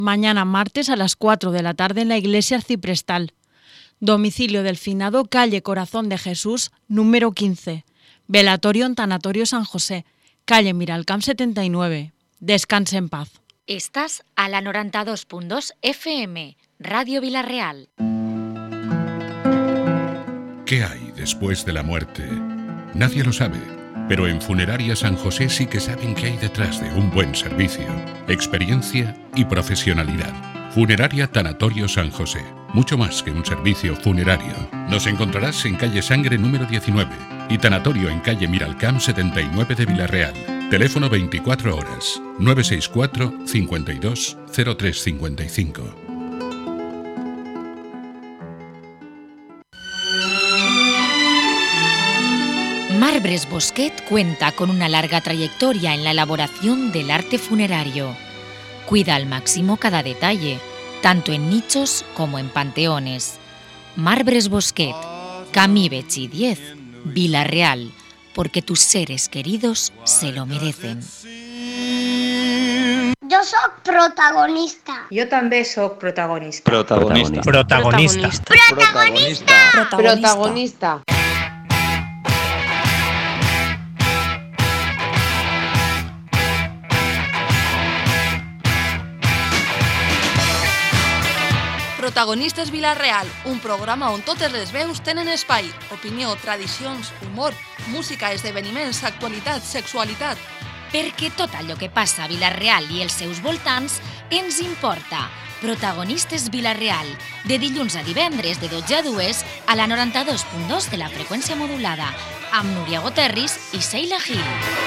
Mañana martes a las 4 de la tarde en la iglesia arciprestal. Domicilio del finado, calle Corazón de Jesús, número 15. Velatorio en Tanatorio San José, calle Miralcamp 79. Descanse en paz. Estás a la 92.2 FM, Radio Vilarreal. ¿Qué hay después de la muerte? Nadie lo sabe, pero en Funeraria San José sí que saben qué hay detrás de un buen servicio, experiencia y profesionalidad. Funeraria Tanatorio San José, mucho más que un servicio funerario. Nos encontrarás en calle Sangre número 19 y Tanatorio en calle Miralcamp 79 de Vilarreal. Teléfono 24 horas, 964 52 0355. Marbres Bosquet cuenta con una larga trayectoria en la elaboración del arte funerario. Cuida al máximo cada detalle, tanto en nichos como en panteones. Marbres Bosquet, Camí Betxí 10, Vilarreal, porque tus seres queridos se lo merecen. Jo sóc protagonista. Jo també sóc protagonista. Protagonista. Protagonista. Protagonista. Protagonista. Protagonistes Vilarreal, un programa on totes les veus tenen espai. Opinió, tradicions, humor, música, esdeveniments, actualitat, sexualitat. Perquè tot allò que passa a Vilarreal i els seus voltants ens importa. Protagonistes Vilarreal, de dilluns a divendres de 12 a 2 a la 92.2 de la freqüència modulada, amb Núria Goterris i Sheila Gil.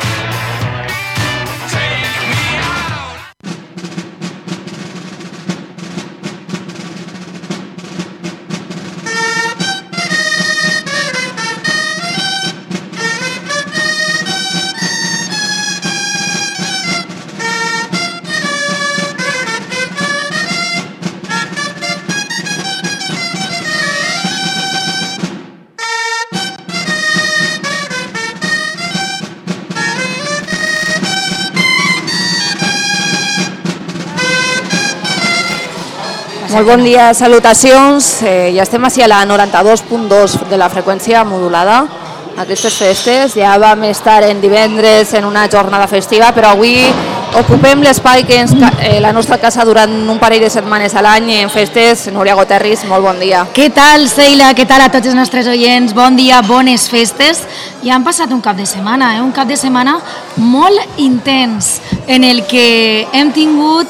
Molt bon dia, salutacions. Ja estem així a la 92.2 de la freqüència modulada. Aquestes festes ja vam estar en divendres en una jornada festiva, però avui ocupem l'espai que és la nostra casa durant un parell de setmanes a l'any en festes. Núria Goterris, molt bon dia. Què tal, Sheila? Què tal a tots els nostres oients? Bon dia, bones festes. Ja han passat un cap de setmana, un cap de setmana molt intens, en el que hem tingut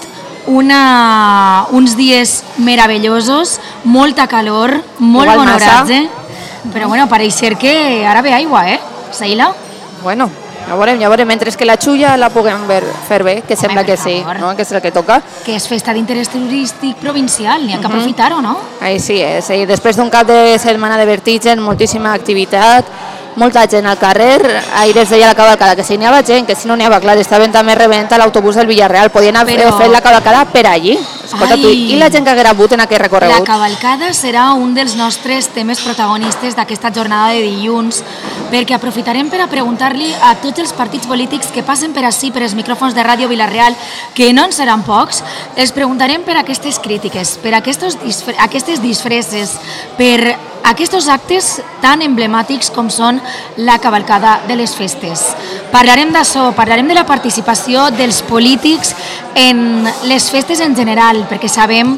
uns dies meravellosos, molta calor, molt bon oratge, però bueno, pareix ser que ara ve aigua, Sheila? Bueno, ja veurem, mentre que la xulla la puguem fer bé, que sembla que sí, no? Que és el que toca. Que és festa d'interès turístic provincial, n'hi ha que aprofitar-ho, no? Així és, i després d'un cap de setmana de vertigen, moltíssima activitat, molta gent al carrer. Ahir es deia la cavalcada que si n'hi havia gent, que si no n'hi havia, clar, estaven també rebent a l'autobús del Villarreal, podien haver fet la cavalcada per allí. Escolta, tu, i la gent que haguera hagut en aquest recorregut? La cavalcada serà un dels nostres temes protagonistes d'aquesta jornada de dilluns, perquè aprofitarem per a preguntar-li a tots els partits polítics que passen per ací, per els micròfons de Ràdio Vilarreal, que no en seran pocs, els preguntarem per aquestes crítiques, per aquestes disfresses, per aquests actes tan emblemàtics com són la cavalcada de les festes. Parlarem d'això, parlarem de la participació dels polítics en les festes en general, perquè sabem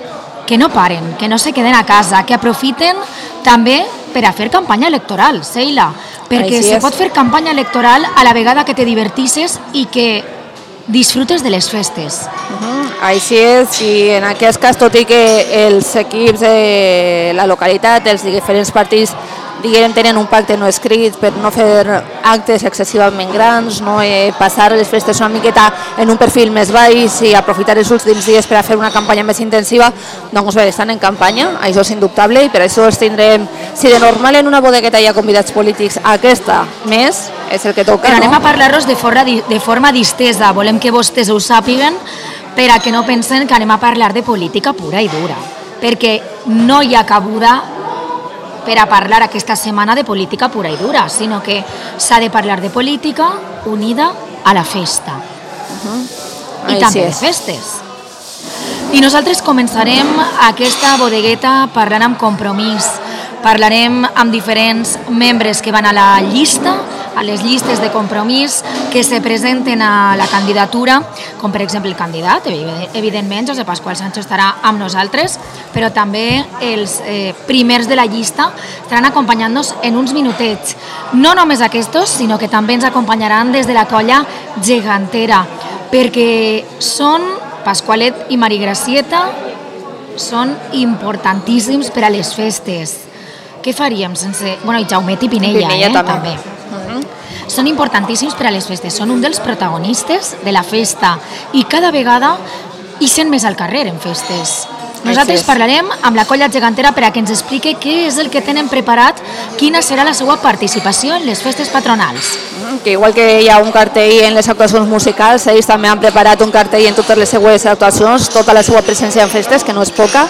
que no paren, que no se queden a casa, que aprofiten també per a fer campanya electoral, Sheila, perquè se pot fer campanya electoral a la vegada que te divertisses i que disfrutes de les festes. Així és, i en aquest cas, tot i que els equips de la localitat, els diferents partits, diguem, tenen un pacte no escrit per no fer actes excessivament grans, no passar les festes una miqueta en un perfil més baix i aprofitar els últims dies per a fer una campanya més intensiva, doncs bé, estan en campanya, això és indubtable, i per això els tindrem, si de normal en una bodegueta hi ha convidats polítics, aquesta més és el que toca, no? Anem a parlar-los de forma distesa, volem que vostès ho sàpiguen, per a que no pensen que anem a parlar de política pura i dura, perquè no hi ha cabuda per a parlar aquesta setmana de política pura i dura, sinó que s'ha de parlar de política unida a la festa. I també de festes. I nosaltres començarem aquesta bodegueta parlant amb Compromís. Parlarem amb diferents membres que van a la llista, a les llistes de Compromís, que se presenten a la candidatura, com per exemple el candidat, evidentment, Josep Pasqual Sancho estarà amb nosaltres, però també els primers de la llista estaran acompanyant-nos en uns minutets. No només aquests, sinó que també ens acompanyaran des de la colla gegantera, perquè són Pasqualet i Marigracieta, són importantíssims per a les festes. Què faríem sense... Bueno, i Jaumet i Pinella també. Són importantíssims per a les festes, són un dels protagonistes de la festa i cada vegada ixen més al carrer en festes. Nosaltres parlarem amb la colla gegantera per a que ens expliqui què és el que tenen preparat, quina serà la seva participació en les festes patronals. Que igual que hi ha un cartell en les actuacions musicals, ells també han preparat un cartell en totes les seues actuacions, tota la seva presència en festes, que no és poca.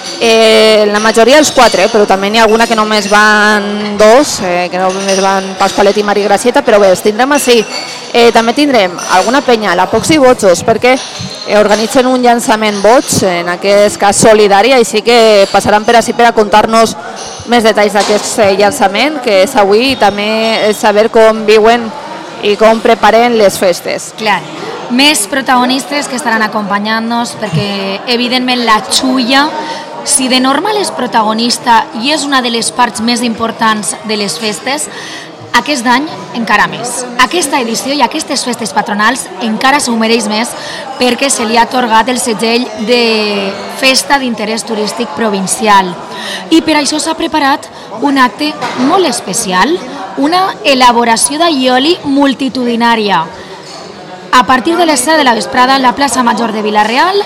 La majoria els 4, però també n'hi ha alguna que només van 2, que només van Pasqualet i Marigracieta, però bé, els tindrem així. També tindrem alguna penya, la Pocs i Botxos, perquè organitzen un llançament boig, en aquest cas solidari, així que passaran per així per a contar-nos més detalls d'aquest llançament, que és avui, i també saber com viuen i com preparen les festes. Clar, més protagonistes que estaran acompanyant-nos, perquè evidentment la Xulla, si de normal és protagonista i és una de les parts més importants de les festes, aquest any encara més. Aquesta edició i aquestes festes patronals encara s'ho mereix més perquè se li ha atorgat el segell de festa d'interès turístic provincial. I per això s'ha preparat un acte molt especial, una elaboració d'allioli multitudinària. A partir de les 7 de la vesprada, a la plaça Major de Vila-real,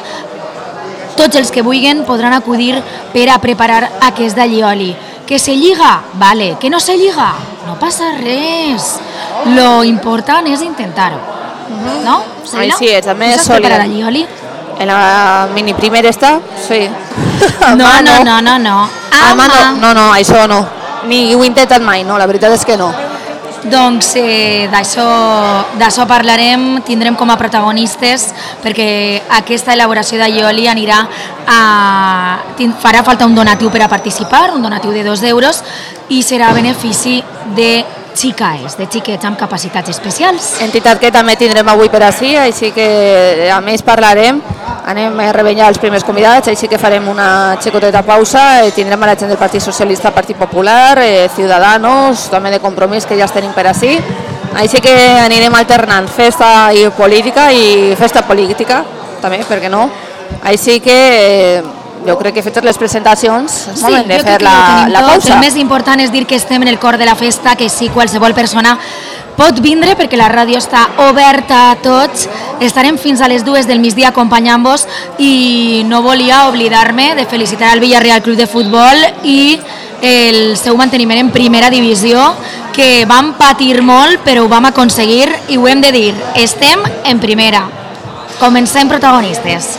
tots els que vulguin podran acudir per a preparar aquest allioli. Que se lliga? Vale. Que no se lliga? No passa res. Lo important és intentar-ho. No? Així és, també és sòlid. preparar allioli? En la mini primera està? Sí. No. No, això no. Ni ho he intentat mai, no, la veritat és que no. Doncs d'això parlarem, tindrem com a protagonistes, perquè aquesta elaboració d'allioli anirà farà falta un donatiu per a participar, un donatiu de 2 euros, i serà a benefici de xicaes, de xiquets amb capacitats especials. Entitat que també tindrem avui per ací, així que a més parlarem, anem a revenyar els primers convidats, així que farem una xicoteta pausa, tindrem a la gent del Partit Socialista, Partit Popular, Ciudadanos, també de Compromís, que ja els tenim per ací, així que anirem alternant festa i política també, per què no? Així que jo crec que fetes les presentacions és moment de fer la pausa. El més important és dir que estem en el cor de la festa, que sí, qualsevol persona pot vindre perquè la ràdio està oberta a tots. Estarem fins a les 2 del migdia acompanyant-vos i no volia oblidar-me de felicitar al Villarreal Club de Futbol i el seu manteniment en primera divisió, que vam patir molt però ho vam aconseguir i ho hem de dir, estem en primera. Comencem protagonistes.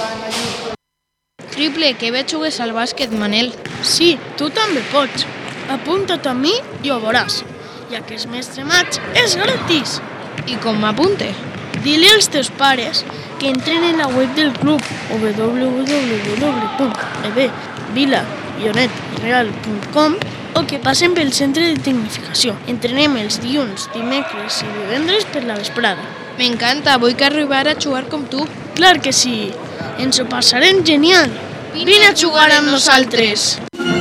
Triple, que bé jugues al bàsquet, Manel. Sí, tu també pots. Apunta't a mi i ho veuràs. Ja que és mes de maig, és gratis. I com m'apunte? Dile als teus pares que entren en la web del club www.vila-real.com o que passen pel centre de tecnificació. Entrenem els dilluns, dimecres i divendres per la vesprada. M'encanta, vull que arribar a jugar com tu. Clar que sí, ens ho passarem genial. Vine a jugar amb nosaltres.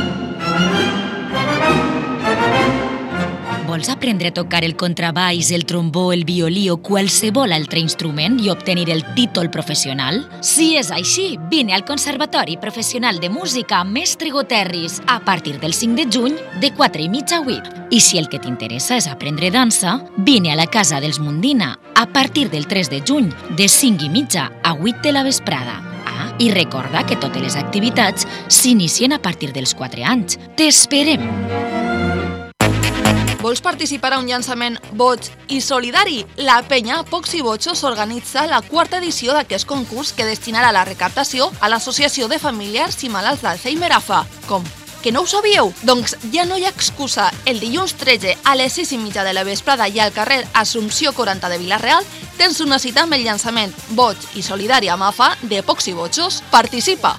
Vols aprendre a tocar el contrabaix, el trombó, el violí o qualsevol altre instrument i obtenir el títol professional? Si és així, vine al Conservatori Professional de Música Mestre Goterris a partir del 5 de juny de 4:30 a 8. I si el que t'interessa és aprendre dansa, vine a la Casa dels Mundina a partir del 3 de juny de 5:30 a 8 de la vesprada. I recorda que totes les activitats s'inicien a partir dels 4 anys. T'esperem! Vols participar a un llançament boig i solidari? La penya Pocs i Botxos organitza la 4ª edició d'aquest concurs que destinarà la recaptació a l'Associació de Familiars i Malalts d'Alzheimer AFA. Com? Que no ho sabíeu? Doncs ja no hi ha excusa. El dilluns 13 a les 6:30 de la vesprada i al carrer Assumpció 40 de Vila-real tens una cita amb el llançament boig i solidari amb AFA de Pocs i Botxos. Participa!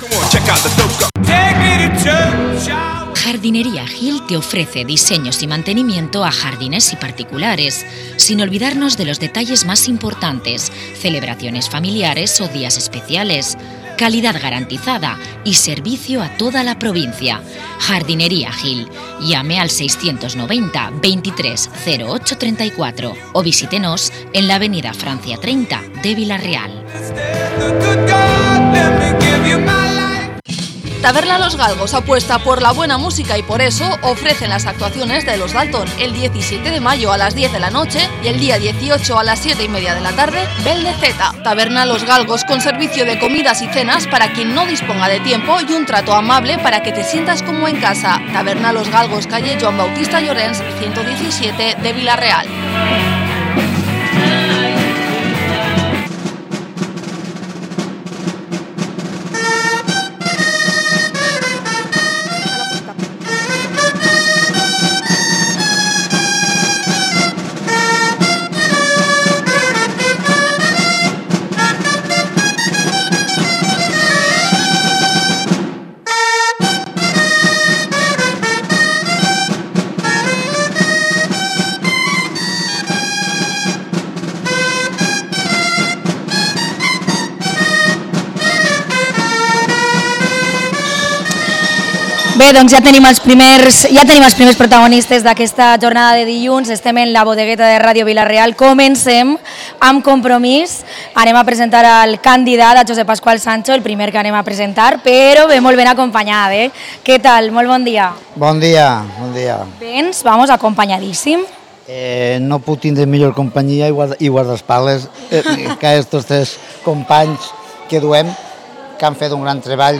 Jardinería Gil te ofrece diseños y mantenimiento a jardines y particulares, sin olvidarnos de los detalles más importantes, celebraciones familiares o días especiales, calidad garantizada y servicio a toda la provincia. Jardinería Gil. Llame al 690 23 08 34 o visítenos en la avenida Francia 30 de Villarreal. Taberna Los Galgos apuesta por la buena música y por eso ofrecen las actuaciones de Los Dalton el 17 de mayo a las 10 de la noche y el día 18 a las 7:30 de la tarde, Bel de Zeta. Taberna Los Galgos con servicio de comidas y cenas para quien no disponga de tiempo y un trato amable para que te sientas como en casa. Taberna Los Galgos, calle Joan Bautista Llorens, 117 de Villarreal. Bé, doncs ja tenim els primers protagonistes d'aquesta jornada de dilluns. Estem en la bodegueta de Ràdio Vila-real. Comencem amb Compromís. Anem a presentar al candidat, a Josep Pasqual Sancho, el primer que anem a presentar, però ve molt ben acompanyat, eh? Què tal? Molt bon dia. Bon dia, bon dia. Vens, vamos, acompanyadíssim. No puc tindre millor companyia i guardaespatles que estos tres companys que duem, que han fet un gran treball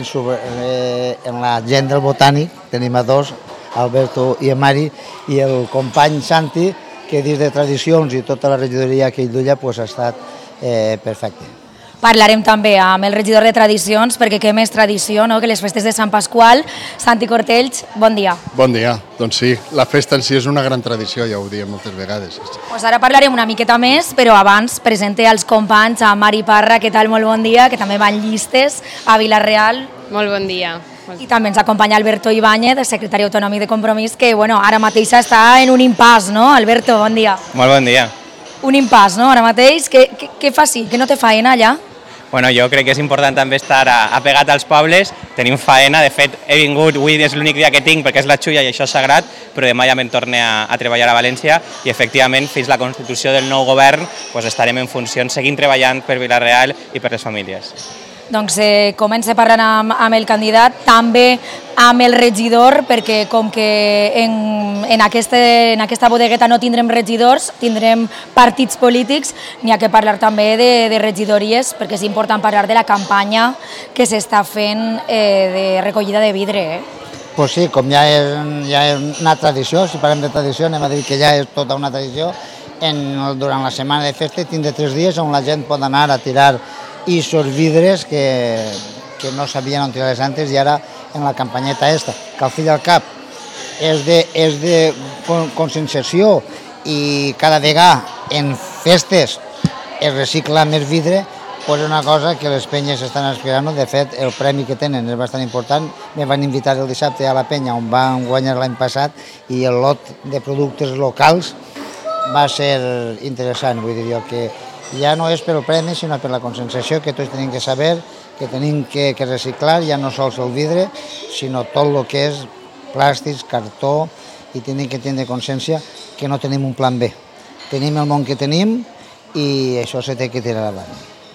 en la gent del botànic. Tenim a dos, Alberto i Mari, i el company Santi, que dins de tradicions i tota la regidoria que ell duia ha estat perfecte. Parlarem també amb el regidor de Tradicions, perquè què més tradició que les festes de Sant Pasqual. Santi Cortells, bon dia. Bon dia. Doncs sí, la festa en si és una gran tradició, ja ho diem moltes vegades. Pues ara parlarem una miqueta més, però abans presente als companys, a Mari Parra, què tal, molt bon dia, que també van llistes a Vila-real. Molt bon dia. I també ens acompanya Alberto Ibáñez, secretari autonòmic de Compromís, que ara mateix està en un impàs, no? Alberto, bon dia. Molt bon dia. Un impàs, no? Ara mateix, què fa sí? Que no té faena allà? Bueno, jo crec que és important també estar apegat als pobles, tenim faena, de fet he vingut, avui és l'únic dia que tinc perquè és la xulla i això és sagrat, però demà ja me'n torne a treballar a València i efectivament fins la constitució del nou govern estarem en funcions seguint treballant per Vila-real i per les famílies. Doncs comença parlant amb el candidat, també amb el regidor, perquè com que en aquesta bodegueta no tindrem regidors, tindrem partits polítics, n'hi ha que parlar també de regidories, perquè és important parlar de la campanya que s'està fent de recollida de vidre. Pues sí, com ja és una tradició, si parlem de tradició, anem a dir que ja és tota una tradició, durant la setmana de festa tindré 3 dies on la gent pot anar a tirar isos vidres que no sabien on tirar-les antes i ara en la campanyeta esta, que al fi i al cap és de conscienciació i cada vegada en festes es recicla més vidre, és una cosa que les penyes estan aspirant. De fet, el premi que tenen és bastant important. Me van invitar el dissabte a la penya on van guanyar l'any passat i el lot de productes locals va ser interessant. Vull dir jo que ja no és per el premi, sinó per la conscienciació que tots tenim que saber, que tenim que reciclar, ja no sols el vidre, sinó tot el que és plàstics, cartó, i tenim que tindre consciència que no tenim un plan B. Tenim el món que tenim i això se té que tirar avant.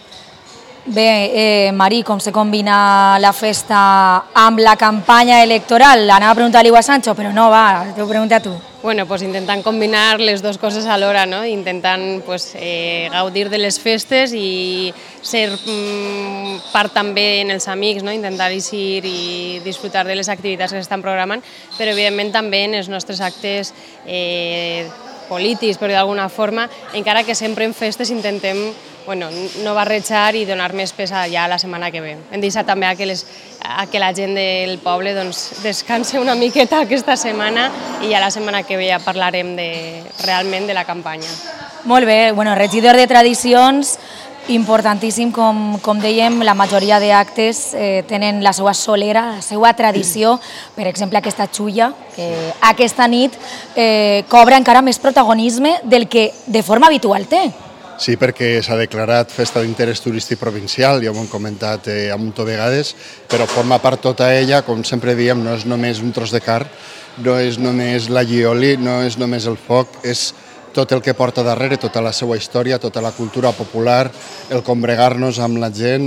Bé, Mari, com se combina la festa amb la campanya electoral? Anava a preguntar-li a Sancho, però no, va, t'ho pregunto a tu. Bueno, pues intentant combinar les dues coses alhora, ¿no? Intentant gaudir de les festes i ser part també en els amics, no? Intentar eixir i disfrutar de les activitats que s'estan programant, però evidentment també en els nostres actes polítics, però d'alguna forma, encara que sempre en festes intentem no barrejar i donar més pes ja la setmana que ve. Hem deixat també a que la gent del poble descansi una miqueta aquesta setmana i ja la setmana que ve ja parlarem realment de la campanya. Molt bé, bueno, regidor de tradicions, importantíssim, com dèiem, la majoria d'actes tenen la seva solera, la seva tradició, per exemple aquesta xulla, que aquesta nit cobra encara més protagonisme del que de forma habitual té. Sí, perquè s'ha declarat festa d'interès turístic provincial, ja ho hem comentat a munt de vegades, però forma part tota ella, com sempre diem, no és només un tros de carn, no és només la llioli, no és només el foc, és tot el que porta darrere, tota la seva història, tota la cultura popular, el combregar-nos amb la gent,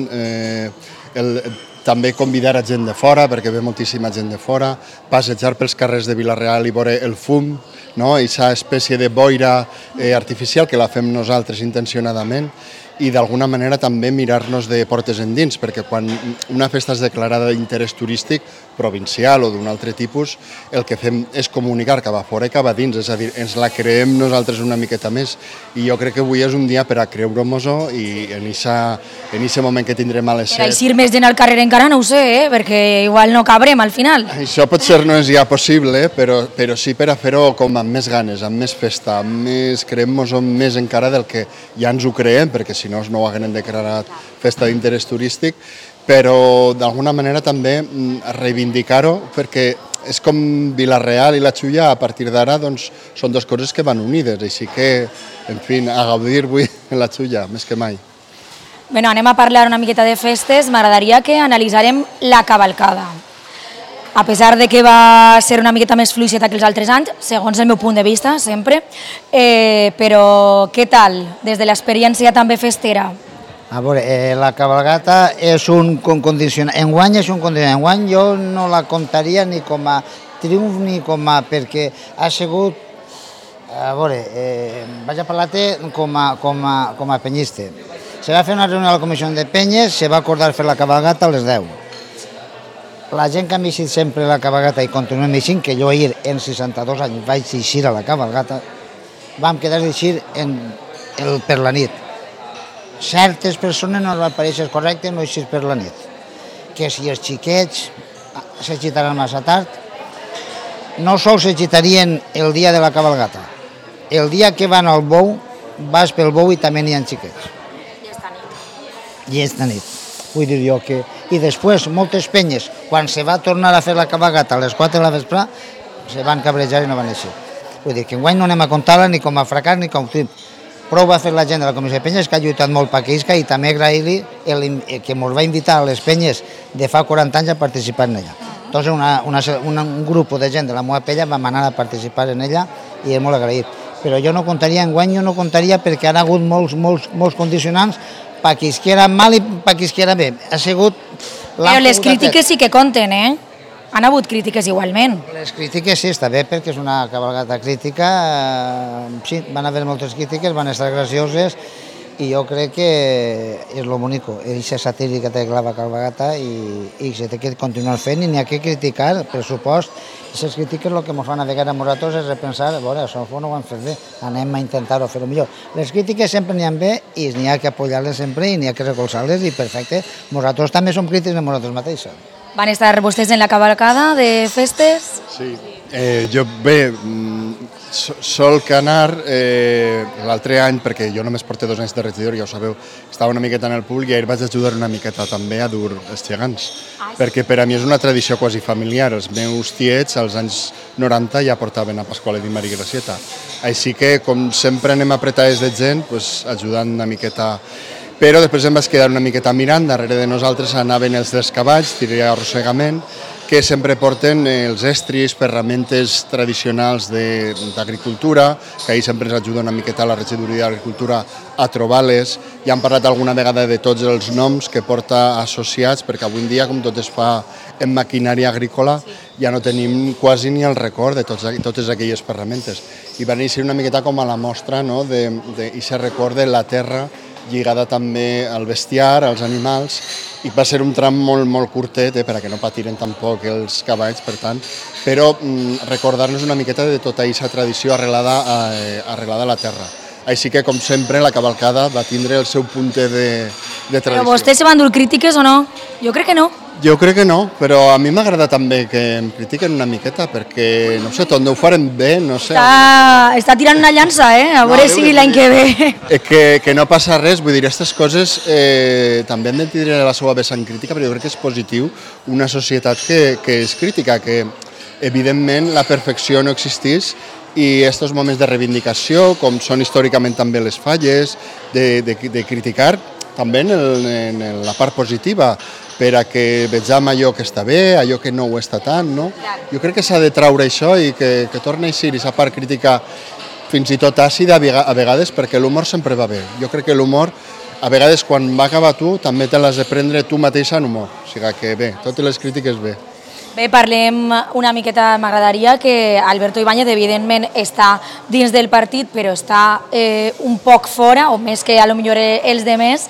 també convidar a gent de fora, perquè ve moltíssima gent de fora, passejar pels carrers de Vila-real i veure el fum, no? Aquesta espècie de boira artificial que la fem nosaltres intencionadament, i d'alguna manera també mirar-nos de portes endins, perquè quan una festa és declarada d'interès turístic provincial o d'un altre tipus, el que fem és comunicar cap a fora i cap a dins, és a dir, ens la creem nosaltres una miqueta més, i jo crec que avui és un dia per a creure-mos-ho, i en aquest moment que tindrem a les 7... Per així més gent al carrer encara no ho sé, perquè igual no cabrem al final. Això potser no és ja possible, però sí per a fer-ho com amb més ganes, amb més festa, amb més creem-nos-ho més encara del que ja ens ho creem, perquè si no ho haguem declarat festa d'interès turístic, però d'alguna manera també reivindicar-ho, perquè és com Vila-real i la Xulla, a partir d'ara doncs, són dues coses que van unides, així que, en fi, a gaudir avui en la Xulla, més que mai. Bueno, anem a parlar una miqueta de festes, m'agradaria que analitzarem la cavalcada. A pesar de que va ser una miqueta més fluixeta que els altres anys, segons el meu punt de vista, sempre, però què tal, des de l'experiència també festera? A veure, la cabalgata és un condicionant, enguany és un condicionant, enguany jo no la comptaria ni com a triomf ni com a, perquè ha sigut, a veure, vaig a parlar-te com a penyista. Se va fer una reunió a la comissió de penyes, se va acordar fer la cabalgata a les 10. La gent que ha eixit sempre la cabalgata i continuem eixint, que jo ahir en 62 anys vaig eixir a la cabalgata, vam quedar d'eixir per la nit. Certes persones no va parèixer correcte no eixir per la nit. Que si els xiquets s'agitaran massa tard, no sols s'agitarien el dia de la cabalgata. El dia que van al bou, vas pel bou i també n'hi ha xiquets. I esta nit. Vull dir jo que... I després, moltes penyes, quan se va tornar a fer la cabalgata a les 4 de la vespre, se van cabrejar i no van eixir. Vull dir que enguany no anem a comptar-la ni com a fracàs ni com a triomf. Prou va fer la gent de la Comissió de Penyes, que ha lluitat molt per aquells, i també agrair-li que ens va invitar a les penyes de fa 40 anys a participar en ella. Doncs un grup de gent de la meva pella vam anar a participar en ella i és molt agraït. Però jo no comptaria, enguany jo no comptaria perquè han hagut molts condicionants per qui es quiera mal i per qui es quiera bé. Ha sigut... Però les crítiques sí que compten, eh? Han hagut crítiques igualment. Les crítiques sí, està bé, perquè és una cabalgata crítica. Sí, van haver moltes crítiques, van estar gracioses, i jo crec que és lo bonic. Eixa satírica té la cabalgata i se té que continuar fent, i n'hi ha que criticar, per supost. Aquestes crítiques el que ens fan a vegades a nosaltres és repensar, a veure, això no ho hem fet bé, anem a intentar-ho fer-ho millor. Les crítiques sempre n'hi ha bé i n'hi ha que apoyar-les sempre i n'hi ha que recolzar-les, i perfecte. Nosaltres també som crítics amb nosaltres mateixos. Van estar vostès en la cavalcada de festes? Sí, jo bé, solc anar l'altre any, perquè jo només porto 2 anys de regidor, ja ho sabeu, estava una miqueta en el públic i ahir vaig ajudar una miqueta també a dur els gegants, perquè per a mi és una tradició quasi familiar. Els meus tiets als anys 90 ja portaven a Pasqualet i Maria Gracieta, així que com sempre anem apretades de gent, ajudant una miqueta. Però després em vaig quedar una miqueta mirant, darrere de nosaltres anaven els 3 cavalls, tiré arrossegament, que sempre porten els estris, ferramentes tradicionals d'agricultura, que ahir sempre ens ajuda una miqueta la regidoria d'Agricultura a trobar-les. Ja hem parlat alguna vegada de tots els noms que porta associats, perquè avui en dia, com tot es fa en maquinària agrícola, ja no tenim quasi ni el record de totes aquelles ferramentes. I va néixer una miqueta com a la mostra d'aquest record de la terra, lligada també al bestiar, als animals, i va ser un tram molt curtet, perquè no patiren tampoc els cavalls, per tant, però recordar-nos una miqueta de tota aquesta tradició arrelada a la terra. Així que, com sempre, la cavalcada va tindre el seu punt de tradició. Però vostès se van dur crítiques o no? Jo crec que no. Jo crec que no, però a mi m'agrada també que em critiquen una miqueta, perquè, no sé, tot ho farem bé, no sé. Està tirant una llança, a veure si l'any que ve... Que no passa res, vull dir, aquestes coses també hem de tindre la seva vessant crítica, però jo crec que és positiu una societat que és crítica, que evidentment la perfecció no existeix i aquests moments de reivindicació, com són històricament també les falles, de criticar també en la part positiva, per a que vegem allò que està bé, allò que no ho està tant, no? Jo crec que s'ha de traure això i que torni a ser aquesta part crítica fins i tot àcida a vegades, perquè l'humor sempre va bé. Jo crec que l'humor, a vegades quan va acabar tu, també te l'has de prendre tu mateixa en humor. O sigui que bé, totes les crítiques bé. Bé, parlem una miqueta, m'agradaria que Alberto Ibáñez evidentment està dins del partit, però està un poc fora, o més que a lo millor els demés.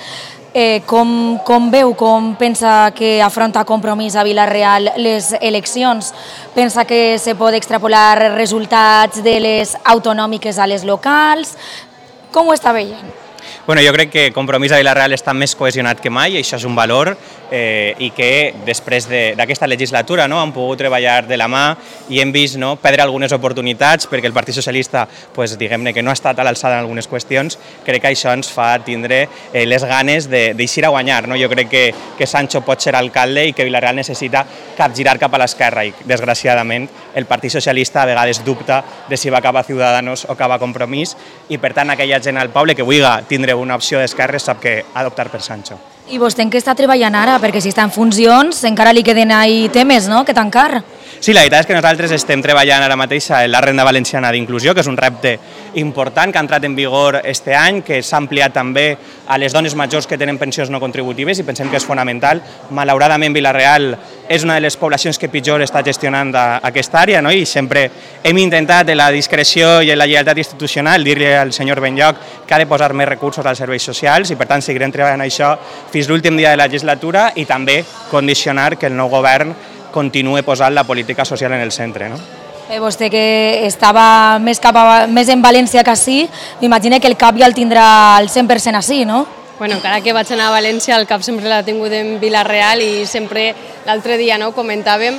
Com veu, com pensa que afronta Compromís a Vila-real les eleccions? Pensa que se pot extrapolar resultats de les autonòmiques a les locals? Com ho està veient? Bueno, jo crec que Compromís a Vila-real està més cohesionat que mai, i això és un valor, i que després d'aquesta legislatura han pogut treballar de la mà i hem vist perdre algunes oportunitats perquè el Partit Socialista, diguem-ne, que no ha estat a l'alçada en algunes qüestions. Crec que això ens fa tindre les ganes d'eixir a guanyar. Jo crec que Sancho pot ser alcalde i que Vila-real necessita capgirar cap a l'esquerra i, desgraciadament, el Partit Socialista a vegades dubta de si va cap a Ciudadanos o cap a Compromís i, per tant, aquella gent al poble que vulgui tindre una opció d'esquerres sap que ha d'optar per Sancho. I vostè en què està treballant ara? Perquè si està en funcions encara li queden ahí temes, no?, que tancar. Sí, la veritat és que nosaltres estem treballant ara mateix en la renda valenciana d'inclusió, que és un repte important que ha entrat en vigor este any, que s'ha ampliat també a les dones majors que tenen pensions no contributives i pensem que és fonamental. Malauradament, Vila-real és una de les poblacions que pitjor està gestionant aquesta àrea, i sempre hem intentat, en la discreció i en la lleialtat institucional, dir-li al senyor Benlloc que ha de posar més recursos als serveis socials i, per tant, seguirem treballant això fins l'últim dia de la legislatura i també condicionar que el nou govern continua posant la política social en el centre. Vostè que estava més en València que ací, m'imagino que el CAP ja el tindrà al 100% ací, no? Bueno, encara que vaig anar a València, el CAP sempre l'ha tingut en Vila-real i sempre l'altre dia comentàvem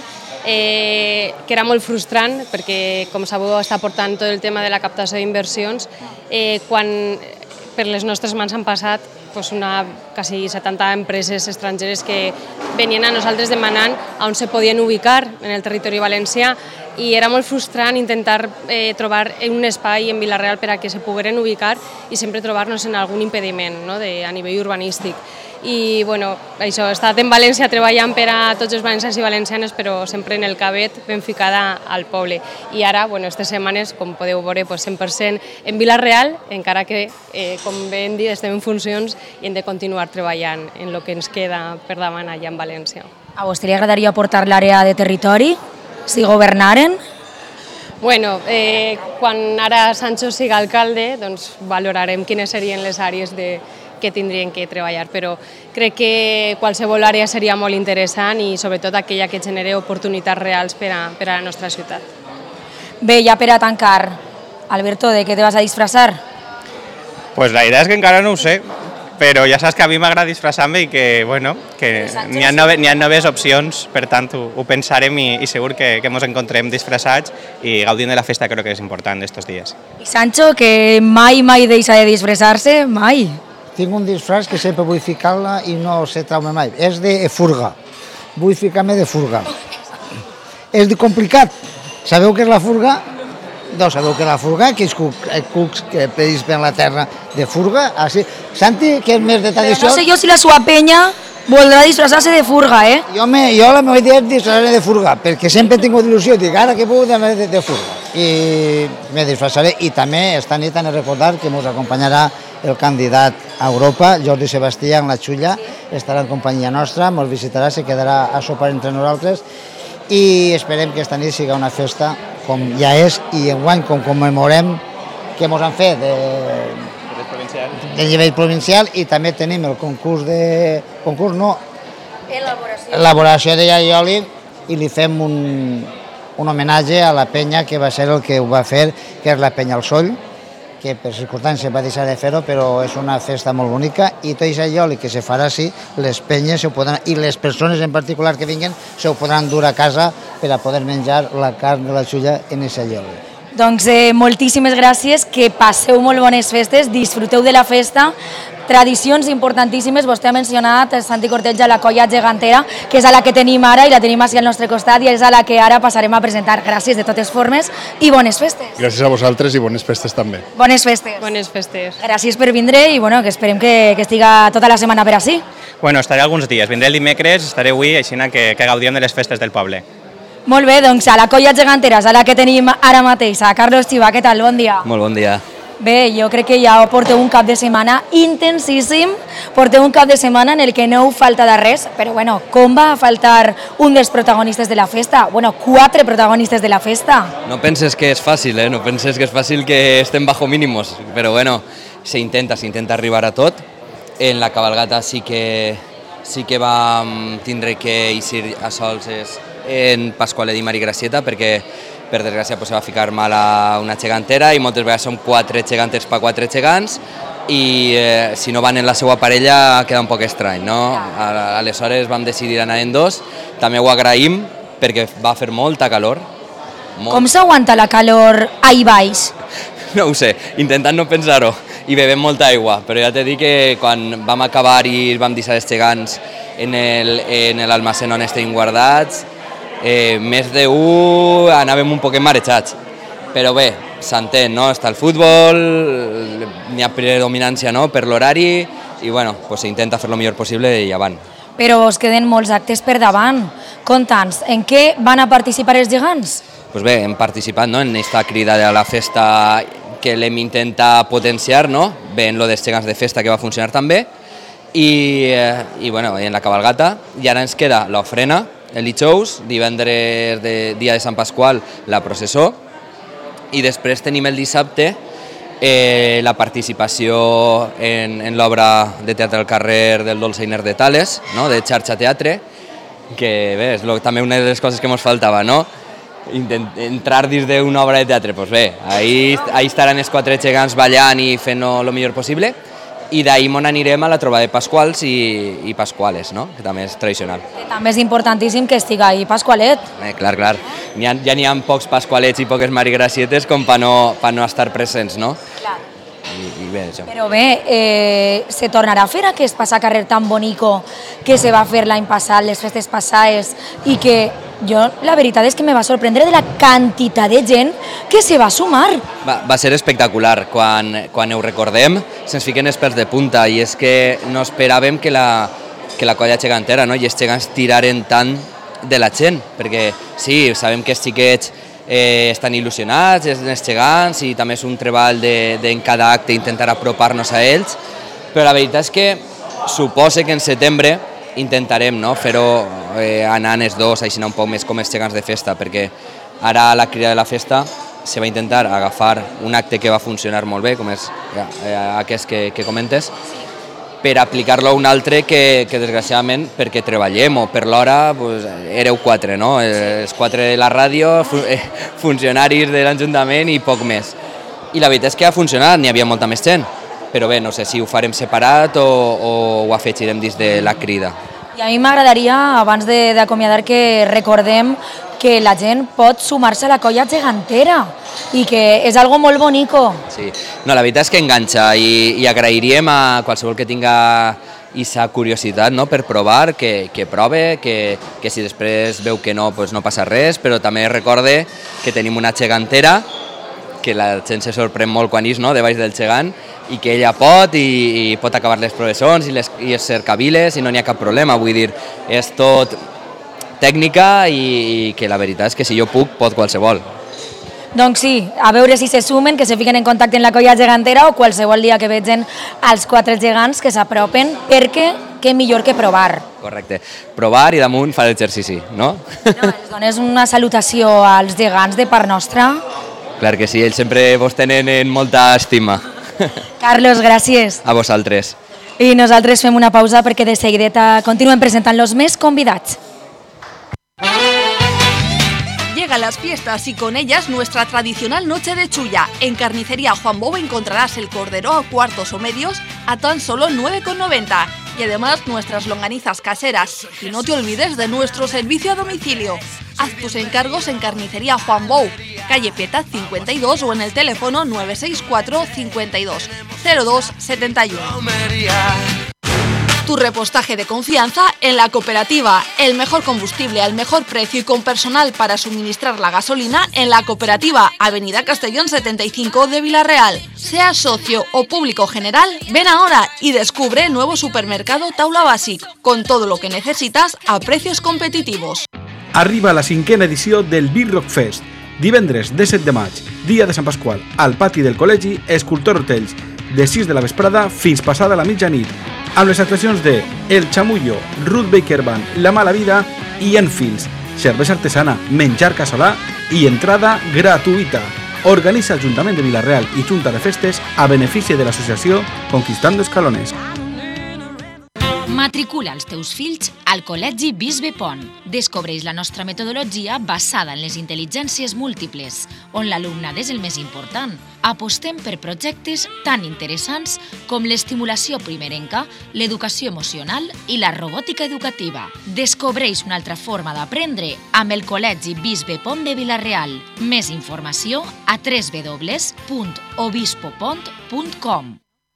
que era molt frustrant perquè, com sabeu, està portant tot el tema de la captació d'inversions quan per les nostres mans han passat quasi 70 empreses estrangeres que venien a nosaltres demanant on se podien ubicar en el territori valencià i era molt frustrant intentar trobar un espai en Vila-real per a que se pogueren ubicar i sempre trobar-nos en algun impediment a nivell urbanístic. I això, he estat en València treballant per a tots els valencians i valencianes, però sempre en el cabet ben ficada al poble. I ara, aquestes setmanes, com podeu veure, 100% en Vila-real, encara que, com bé hem dit, estem en funcions i hem de continuar treballant en el que ens queda per davant allà en València. A vostè li agradaria portar l'àrea de territori, si governaren? Bueno, quan ara Sancho siga alcalde, doncs valorarem quines serien les àrees que tindrien que treballar, però crec que qualsevol àrea seria molt interessant i sobretot aquella que generi oportunitats reals per a la nostra ciutat. Bé, ja per a tancar, Alberto, de què te vas a disfressar? Pues la idea és que encara no ho sé, però ja saps que a mi m'agrada disfressar-me i que n'hi ha noves opcions, per tant ho pensarem i segur que ens encontrem disfressats i gaudint de la festa crec que és important d'estos dies. I Sancho, que mai deixa de disfressar-se, mai. Tinc un disfraç que sempre vull ficar-la i no se trau mai. És de furga. Vull ficar-me de furga. És complicat. Sabeu què és la furga? No sabeu què és la furga? Que és cucs que pedís per la terra de furga. Santi, que és més de tradició... No sé jo si la sua penya voldrà disfressar-se de furga, Jo la meva idea és disfressar-se de furga, perquè sempre he tingut il·lusió, dic, ara que puc de furga. I me disfressaré. I també esta nit han de recordar que ens acompanyarà el candidat a Europa, Jordi Sebastià, en la Xulla, estarà en companyia nostra, ens visitarà, se quedarà a sopar entre nosaltres i esperem que esta nit siga una festa com ja és i enguany com commemorem que ens han fet de nivell provincial i també tenim el elaboració de Iaioli i li fem un homenatge a la penya que va ser el que ho va fer, que és la penya al Soll, que que per circumstàncies va deixar de fer-ho, però és una festa molt bonica i tot això que se farà així, les penyes i les persones en particular que vinguen se ho podran dur a casa per a poder menjar la carn de la xulla en aquest lloc. Doncs moltíssimes gràcies, que passeu molt bones festes, disfruteu de la festa, tradicions importantíssimes. Vostè ha mencionat el Santi Corteig a la colla gegantera, que és a la que tenim ara i la tenim així al nostre costat i és a la que ara passarem a presentar. Gràcies de totes formes i bones festes. Gràcies a vosaltres i bones festes també. Bones festes. Bones festes. Gràcies per vindre i que esperem que estiga tota la setmana per ací. Bueno, estaré alguns dies, vindré el dimecres, estaré avui, així que gaudiem de les festes del poble. Molt bé, doncs a la colla gegantera, a la que tenim ara mateix, a Carlos Chiva, què tal? Bon dia. Molt bon dia. Bé, jo crec que ja porteu un cap de setmana intensíssim, porteu un cap de setmana en el que no heu falta de res, però com va faltar un dels protagonistes de la festa? 4 protagonistes de la festa. No penses que és fàcil, no penses que és fàcil que estem bajo mínimos, però s'intenta arribar a tot. En la cabalgata sí que vam tindre que eixir a sols en Pasqualet i Mari Gracieta perquè per desgràcia se va ficar mal a una gegantera i moltes vegades són 4 gegantes per 4 gegants i si no van en la seva parella queda un poc estrany, no? Aleshores vam decidir anar en 2, també ho agraïm perquè va fer molta calor. Com s'aguanta la calor ahí baix? No ho sé, intentant no pensar-ho i bevem molta aigua, però ja t'he dit que quan vam acabar i vam deixar els gegants en l'almacén on estem guardats, més d'un anàvem un poquet marejats, però bé, s'entén, no? Està el futbol, n'hi ha predominància per l'horari i s'intenta fer el millor possible i avant. Però us queden molts actes per davant. Conta'ns, en què van a participar els gegants? Doncs bé, hem participat en aquesta crida de la festa que l'hem intentat potenciar, bé en lo dels gegants de festa que va funcionar també i en la cabalgata, i ara ens queda l'ofrena, el dijous, divendres dia de Sant Pasqual, la processó, i després tenim el dissabte la participació en l'obra de teatre al carrer del Dolçainer de Tales, de Xarxa Teatre, que bé, és també una de les coses que ens faltava, entrar dins d'una obra de teatre. Doncs bé, ahí estaran els 4 gegants ballant i fent-ho el millor possible, i d'ahir anirem a la trobada de Pasquals i Pasquales, que també és tradicional. També és importantíssim que estigui ahí Pasqualet. Clar. Ja n'hi ha pocs Pasqualets i poques Marigracietes com per no estar presents, no? Clar. I bé, això. Però bé, se tornarà a fer aquest passacarrer tan bonico que se va fer l'any passat, les festes passades, i que jo la veritat és que me va sorprendre de la quantitat de gent que se va sumar. Va ser espectacular. Quan ho recordem se'ns fiquen els pèls de punta i és que no esperàvem que la colla gegantera i els gegants tiraren tant de la gent, perquè sí, sabem que els xiquets estan il·lusionats, els gegants, i també és un treball en cada acte intentar apropar-nos a ells, però la veritat és que suposa que en setembre intentarem fer-ho anant els dos, així un poc més com els gegants de festa, perquè ara a la crida de la festa se va intentar agafar un acte que va funcionar molt bé, com és aquest que comentes, per aplicar-lo a un altre que desgraciadament, perquè treballem o per l'hora, éreu 4, els 4 de la ràdio, funcionaris de l'Ajuntament i poc més. I la veritat és que ha funcionat, n'hi havia molta més gent, però bé, no sé si ho farem separat o ho afegirem dins de la crida. I a mi m'agradaria, abans d'acomiadar, que recordem que la gent pot sumar-se a la colla gegantera i que és algo molt bonico. Sí, no, la veritat és que enganxa i agrairíem a qualsevol que tinga aquesta curiositat per provar, que prove, que si després veu que no, no passa res, però també recorde que tenim una gegantera, que la gent se sorprèn molt quan és de baix del gegant, i que ella pot i pot acabar les professons i els cercaviles i no n'hi ha cap problema, vull dir, és tot tècnica i que la veritat és que si jo puc, pot qualsevol. Doncs sí, a veure si se sumen, que se fiquen en contacte amb la colla gegantera o qualsevol dia que vegin els 4 gegants que s'apropen, perquè què millor que provar. Correcte, provar i damunt fa l'exercici, no? Els dones una salutació als gegants de part nostra. Clar que sí, ells sempre vos tenen en molta estima. Carlos, gràcies. A vosaltres. I nosaltres fem una pausa perquè de seguideta continuem presentant los més convidats. Llegan las fiestas y con ellas nuestra tradicional noche de chulla. En Carnicería Juan Bou encontrarás el cordero a cuartos o medios a tan solo 9,90 y además nuestras longanizas caseras. Y no te olvides de nuestro servicio a domicilio. Haz tus encargos en Carnicería Juan Bou, calle Pietad 52 o en el teléfono 964 52 02 71. Tu repostaje de confianza en la cooperativa. El mejor combustible al mejor precio y con personal para suministrar la gasolina en la cooperativa, Avenida Castellón 75 de Vila-real. Seas socio o público general, ven ahora y descubre el nuevo supermercado Taula Bàsic, con todo lo que necesitas a precios competitivos. Arriba la 5ª edició del Big Rock Fest. Divendres 17 de maig, dia de Sant Pasqual, al pati del col·legi Escultor Hotels, de 6 de la vesprada fins passada la mitjanit, amb les actuacions de El Chamullo, Ruth Baker Band, La Mala Vida i Enfields, cervesa artesana, menjar casolà i entrada gratuïta. Organitza Ajuntament de Vila-real i Junta de Festes a benefici de l'associació Conquistando Escalones. Matricula els teus fills al Col·legi Bisbe Pont. Descobreix la nostra metodologia basada en les intel·ligències múltiples, on l'alumnat és el més important. Apostem per projectes tan interessants com l'estimulació primerenca, l'educació emocional i la robòtica educativa. Descobreix una altra forma d'aprendre amb el Col·legi Bisbe Pont de Vila-real. Més informació a www.obispopont.com.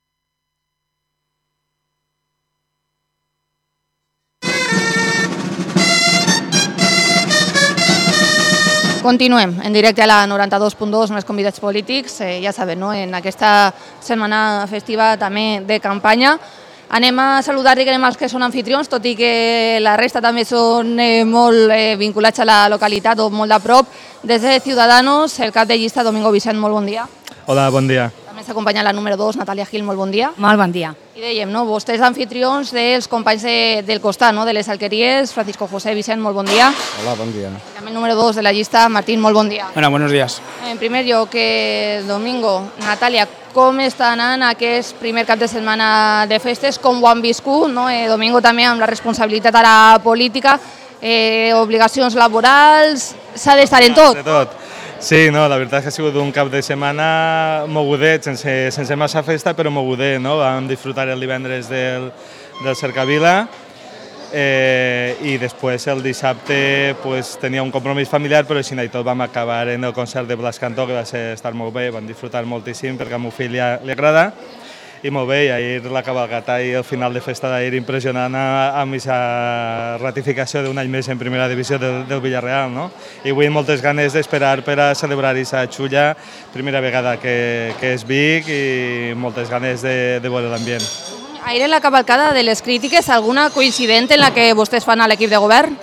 Continuem en directe a la 92.2 amb els convidats polítics, ja saben, no? En aquesta setmana festiva també de campanya. Anem a saludar els que són anfitrions, tot i que la resta també són molt vinculats a la localitat o molt a prop. Des de Ciudadanos, el cap de llista Domingo Vicent, molt bon dia. Hola, bon dia. També s'acompanya la número 2, Natàlia Gil, molt bon dia. Molt bon dia. I dèiem, no? Vostès anfitrions dels companys del costat, no? De les alqueries, Francisco José Vicent, molt bon dia. Hola, bon dia. I també el número 2 de la llista, Martín, molt bon dia. Hola, buenos días. En primer lloc, Domingo, Natàlia, com està anant aquest primer cap de setmana de festes, com ho han viscut, no? Domingo també amb la responsabilitat a la política, obligacions laborals, s'ha d'estar en tot. De tot. Sí, no, la veritat és que ha sigut un cap de setmana mogudet, sense massa festa, però mogudet, no? Vam disfrutar el divendres del Cercavila i després el dissabte pues, tenia un compromís familiar, però així i tot vam acabar en el concert de Blas Cantó, que va estar molt bé, vam disfrutar moltíssim perquè al meu fill li agrada. I molt bé, i ahir la cabalgata i el final de festa d'ahir impressionant amb aquesta ratificació d'un any més en primera divisió del Villarreal, no? I avui moltes ganes d'esperar per a celebrar aquesta xulla, primera vegada que és Vic i moltes ganes de veure l'ambient. Ahir en la cavalcada de les crítiques, alguna coincident en la que vostès fan a l'equip de govern?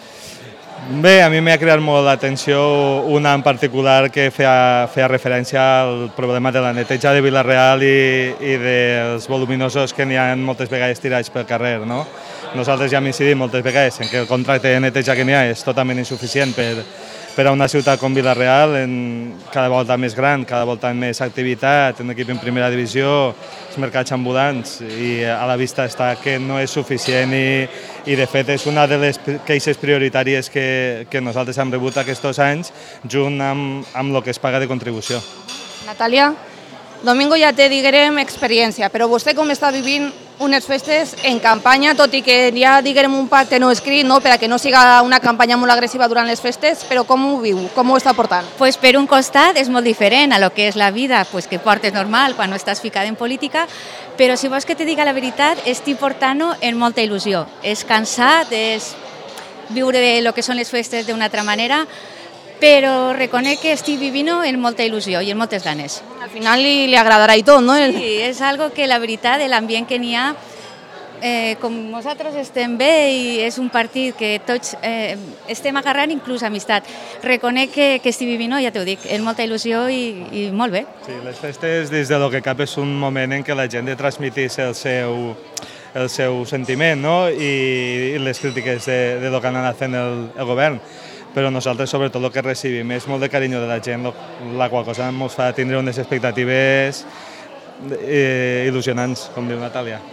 Bé, a mi m'ha cridat molt l'atenció una en particular que feia referència al problema de la neteja de Vila-real i dels voluminosos que n'hi ha moltes vegades tirats pel carrer, no? Nosaltres ja hem incidit moltes vegades en que el contracte de neteja que n'hi ha és totalment insuficient per a una ciutat com Vila-real, cada volta més gran, cada volta més activitat, un equip en primera divisió, els mercats ambulants, i a la vista està que no és suficient i de fet és una de les queixes prioritàries que nosaltres hem rebut aquests anys, junt amb el que es paga de contribució. Natàlia, Domingo ja té, diguem, experiència, però vostè com està vivint unes festes en campanya, tot i que hi ha, diguem, un pacte no escrit, no, per a que no siga una campanya molt agressiva durant les festes, però com ho viu, com ho està portant? Pues per un costat és molt diferent a lo que és la vida pues, que portes normal quan no estàs ficada en política, però si vols que te diga la veritat, estic portant-ho en molta il·lusió. És cansat, és viure el que són les festes d'una altra manera, però reconec que estic vivint-ho en molta il·lusió i en moltes ganes. Al final li agradarà i tot, no? Sí, és algo que la veritat, l'ambient que n'hi ha, com nosaltres estem bé i és un partit que tots estem agarrant inclús amistat. Reconec que estic vivint-ho, ja t'ho dic, en molta il·lusió i molt bé. Sí, les festes, des de lo que cap, és un moment en què la gent transmetís el seu sentiment, no? I les crítiques de lo que han anat fent el govern. Però nosaltres, sobretot, el que recibim és molt de carinyo de la gent, la qual cosa ens fa tindre unes expectatives il·lusionants, com diu Natàlia.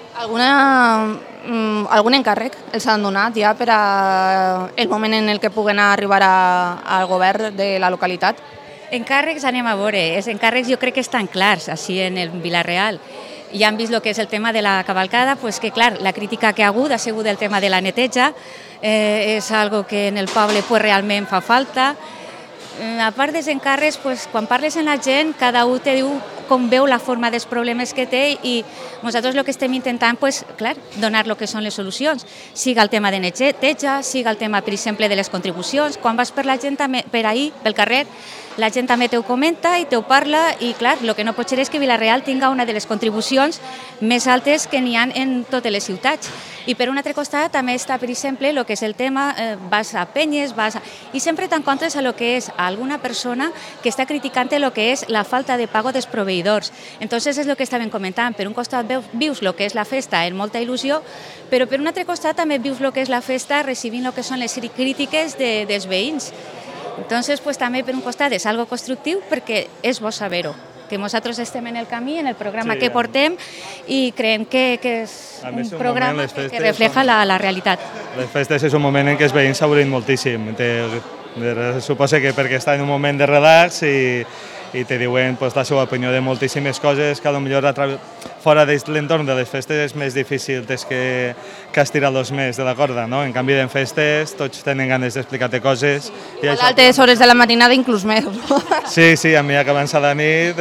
Algun encàrrec els han donat ja per al moment en el que puguen arribar al govern de la localitat? Encàrrecs anem a veure, els encàrrecs jo crec que estan clars, així en el Vila-real. Ja han vist el que és el tema de la cavalcada, pues que clar, la crítica que ha sigut el tema de la neteja, és algo que en el poble pues, realment fa falta. A part dels encàrrecs, pues, quan parles amb la gent, cada un te diu com veu la forma dels problemes que té i nosaltres el que estem intentant, pues, clar, donar el que són les solucions. Siga el tema de neteja, siga el tema, per exemple, de les contribucions. Quan vas per la gent per ahir, pel carrer, la gent també te ho comenta i te ho parla i, clar, el que no pot ser és que Vila-real tinga una de les contribucions més altes que n'hi ha en totes les ciutats. I per un altre costat també està, per exemple, el que és el tema, vas a penyes, i sempre t'encontres a lo que és alguna persona que està criticant el que és la falta de pago dels proveïdors. Entonces és el que estàvem comentant. Per un costat vius el que és la festa amb molta il·lusió, però per un altre costat també vius el que és la festa recibint el que són les crítiques dels veïns. Entonces, pues també per un costat és algo constructiu perquè és bo saber-ho, que nosaltres estem en el camí, en el programa que portem i creiem que és un programa que refleja la realitat. Les festes és un moment en què els veïns s'obrint moltíssim. Suposa que perquè està en un moment de relax i te diuen la seva opinió de moltíssimes coses que potser fora de l'entorn de les festes és més difícil que estirar-los més de la corda, no? En canvi, en festes tots tenen ganes d'explicar-te coses. A altes hores de la matinada inclús més. Sí, a mi que avança la nit,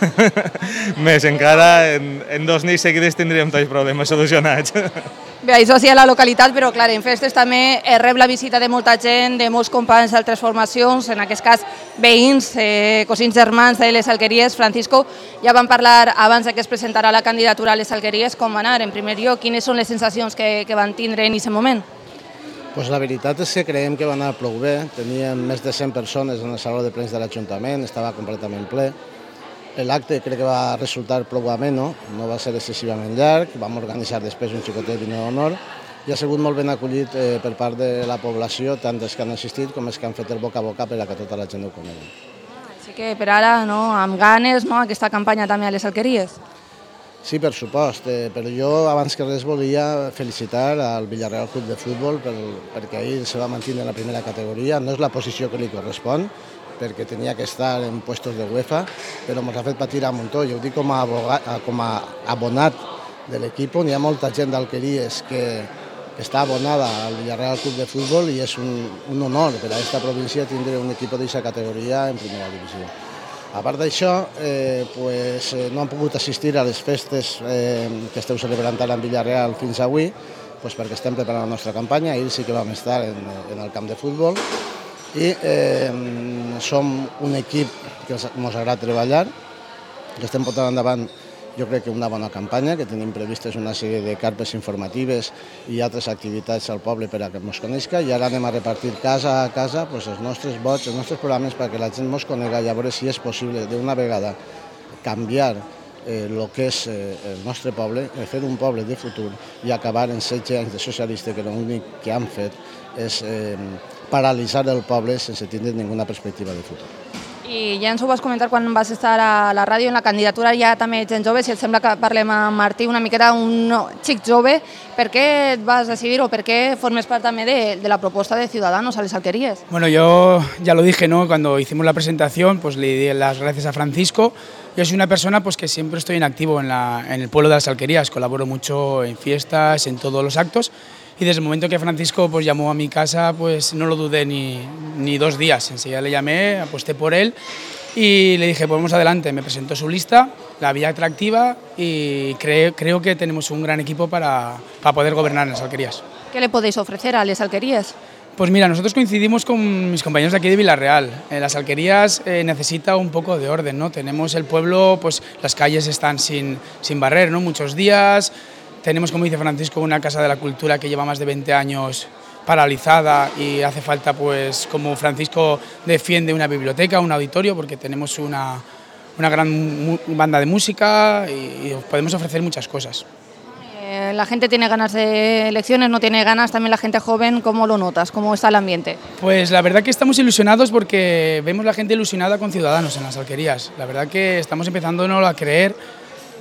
més encara, en 2 nits seguides tindríem tots els problemes solucionats. Bé, això sí a la localitat, però clar, en festes també rep la visita de molta gent, de molts companys d'altres formacions, en aquest cas veïns, cosins germans de les Alqueries. Francisco, ja vam parlar abans que es presentarà la candidatura a les Alqueries, com va anar en primer lloc, quines són les sensacions que van tindre en aquest moment? Pues la veritat és que creiem que va anar prou bé, teníem més de 100 persones en el saló de plens de l'Ajuntament, estava completament ple. L'acte crec que va resultar prou ameno, no va ser excessivament llarg, vam organitzar després un xicotet dinar d'honor i ha sigut molt ben acollit per part de la població, tant els que han assistit com els que han fet el boca a boca per a que tota la gent ho conegui. Així que per ara, amb ganes, aquesta campanya també a les Alqueries. Sí, per supost, però jo abans que res volia felicitar al Vila-real Club de Futbol perquè ahir se va mantenir en la primera categoria, no és la posició que li correspon, perquè tenia que estar en puestos de UEFA, però ens ha fet patir a muntó. Jo ho dic com a abonat de l'equip. Hi ha molta gent d'Alqueries que està abonada al Vila-real Club de Futbol i és un honor per a aquesta província tindre un equip d'aquesta categoria en primera divisió. A part d'això, no han pogut assistir a les festes que esteu celebrant ara en Vila-real fins avui, perquè estem preparant la nostra campanya. Ahir sí que vam estar en el camp de futbol i som un equip que ens agrada treballar, que estem portant endavant jo crec que una bona campanya, que tenim previstes una sèrie de carpes informatives i altres activitats al poble per a que ens coneixi i ara anem a repartir casa a casa els nostres vots, els nostres programes perquè la gent ens conegui i a veure si és possible d'una vegada canviar el que és el nostre poble, fer un poble de futur i acabar en 16 anys de socialista que l'únic que han fet és paralitzar el poble sense tindre ninguna perspectiva de futur. I ja ens ho vas comentar quan vas estar a la ràdio, en la candidatura hi ha també gent jove, si et sembla que parlem amb Martí una miqueta, un xic jove, per què et vas decidir o per què formes part també de la propuesta de Ciudadanos a les Alqueries? Bueno, yo ya lo dije, ¿no? Cuando hicimos la presentación, pues le di las gracias a Francisco. Yo soy una persona pues que siempre estoy en activo en el pueblo de las Alquerías, colaboro mucho en fiestas, en todos los actos. Y desde el momento que Francisco pues llamó a mi casa, pues no lo dudé ni 2 días. Enseguida le llamé, aposté por él y le dije, pues vamos adelante. Me presentó su lista, la vi atractiva y creo que tenemos un gran equipo para poder gobernar en las Alquerías. ¿Qué le podéis ofrecer a las Alquerías? Pues mira, nosotros coincidimos con mis compañeros de aquí de Vila-real. Las Alquerías necesita un poco de orden, ¿no? Tenemos el pueblo, pues las calles están sin barrer, ¿no? Muchos días. Tenemos, como dice Francisco, una casa de la cultura que lleva más de 20 años paralizada y hace falta, pues, como Francisco defiende, una biblioteca, un auditorio, porque tenemos una gran banda de música y podemos ofrecer muchas cosas. La gente tiene ganas de elecciones, no tiene ganas, también la gente joven, ¿cómo lo notas? ¿Cómo está el ambiente? Pues la verdad que estamos ilusionados porque vemos la gente ilusionada con Ciudadanos en las Alquerías. La verdad que estamos empezándonos a creer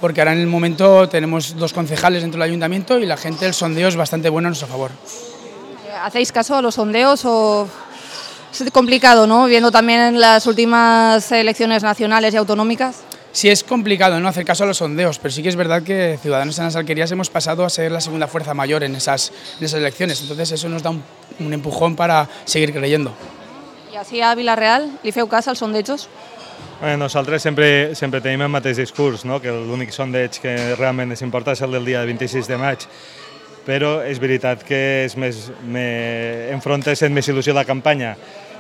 porque ahora en el momento tenemos 2 concejales dentro del ayuntamiento y la gente, el sondeo es bastante bueno a nuestro favor. ¿Hacéis caso a los sondeos o es complicado, ¿no? Viendo también las últimas elecciones nacionales y autonómicas. Sí, es complicado no hacer caso a los sondeos, pero sí que es verdad que Ciudadanos en las Alquerías hemos pasado a ser la segunda fuerza mayor en esas elecciones, entonces eso nos da un empujón para seguir creyendo. I així a Vila-real li feu cas als sondejos? Nosaltres sempre tenim el mateix discurs, no? Que l'únic sondeig que realment ens importa és el del dia 26 de maig, però és veritat que enfrontes amb més il·lusió la campanya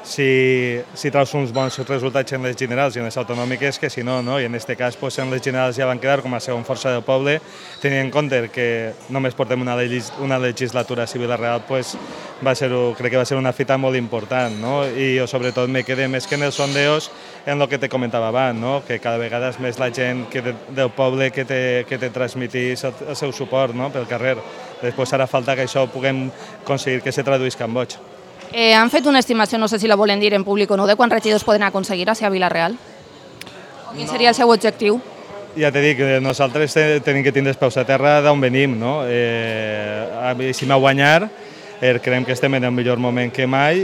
si traus uns bons resultats en les generals i en les autonòmiques que si no, i en aquest cas en les generals ja van quedar com a segona força del poble, tenint en compte que només portem una legislatura civil a Real, crec que va ser una fita molt important, i jo sobretot me quedé més que en els sondeos en el que te comentava abans, que cada vegada és més la gent del poble que te transmitís el seu suport pel carrer. Després harà falta que això puguem aconseguir que se traduïsca en vots. Han fet una estimació, no sé si la volen dir en públic o no, de quants regidors poden aconseguir a Vila-real? Quin seria el seu objectiu? Ja t'he dit que nosaltres tenim que tindre els peus a terra d'on venim, si m'ha guanyar, creiem que estem en el millor moment que mai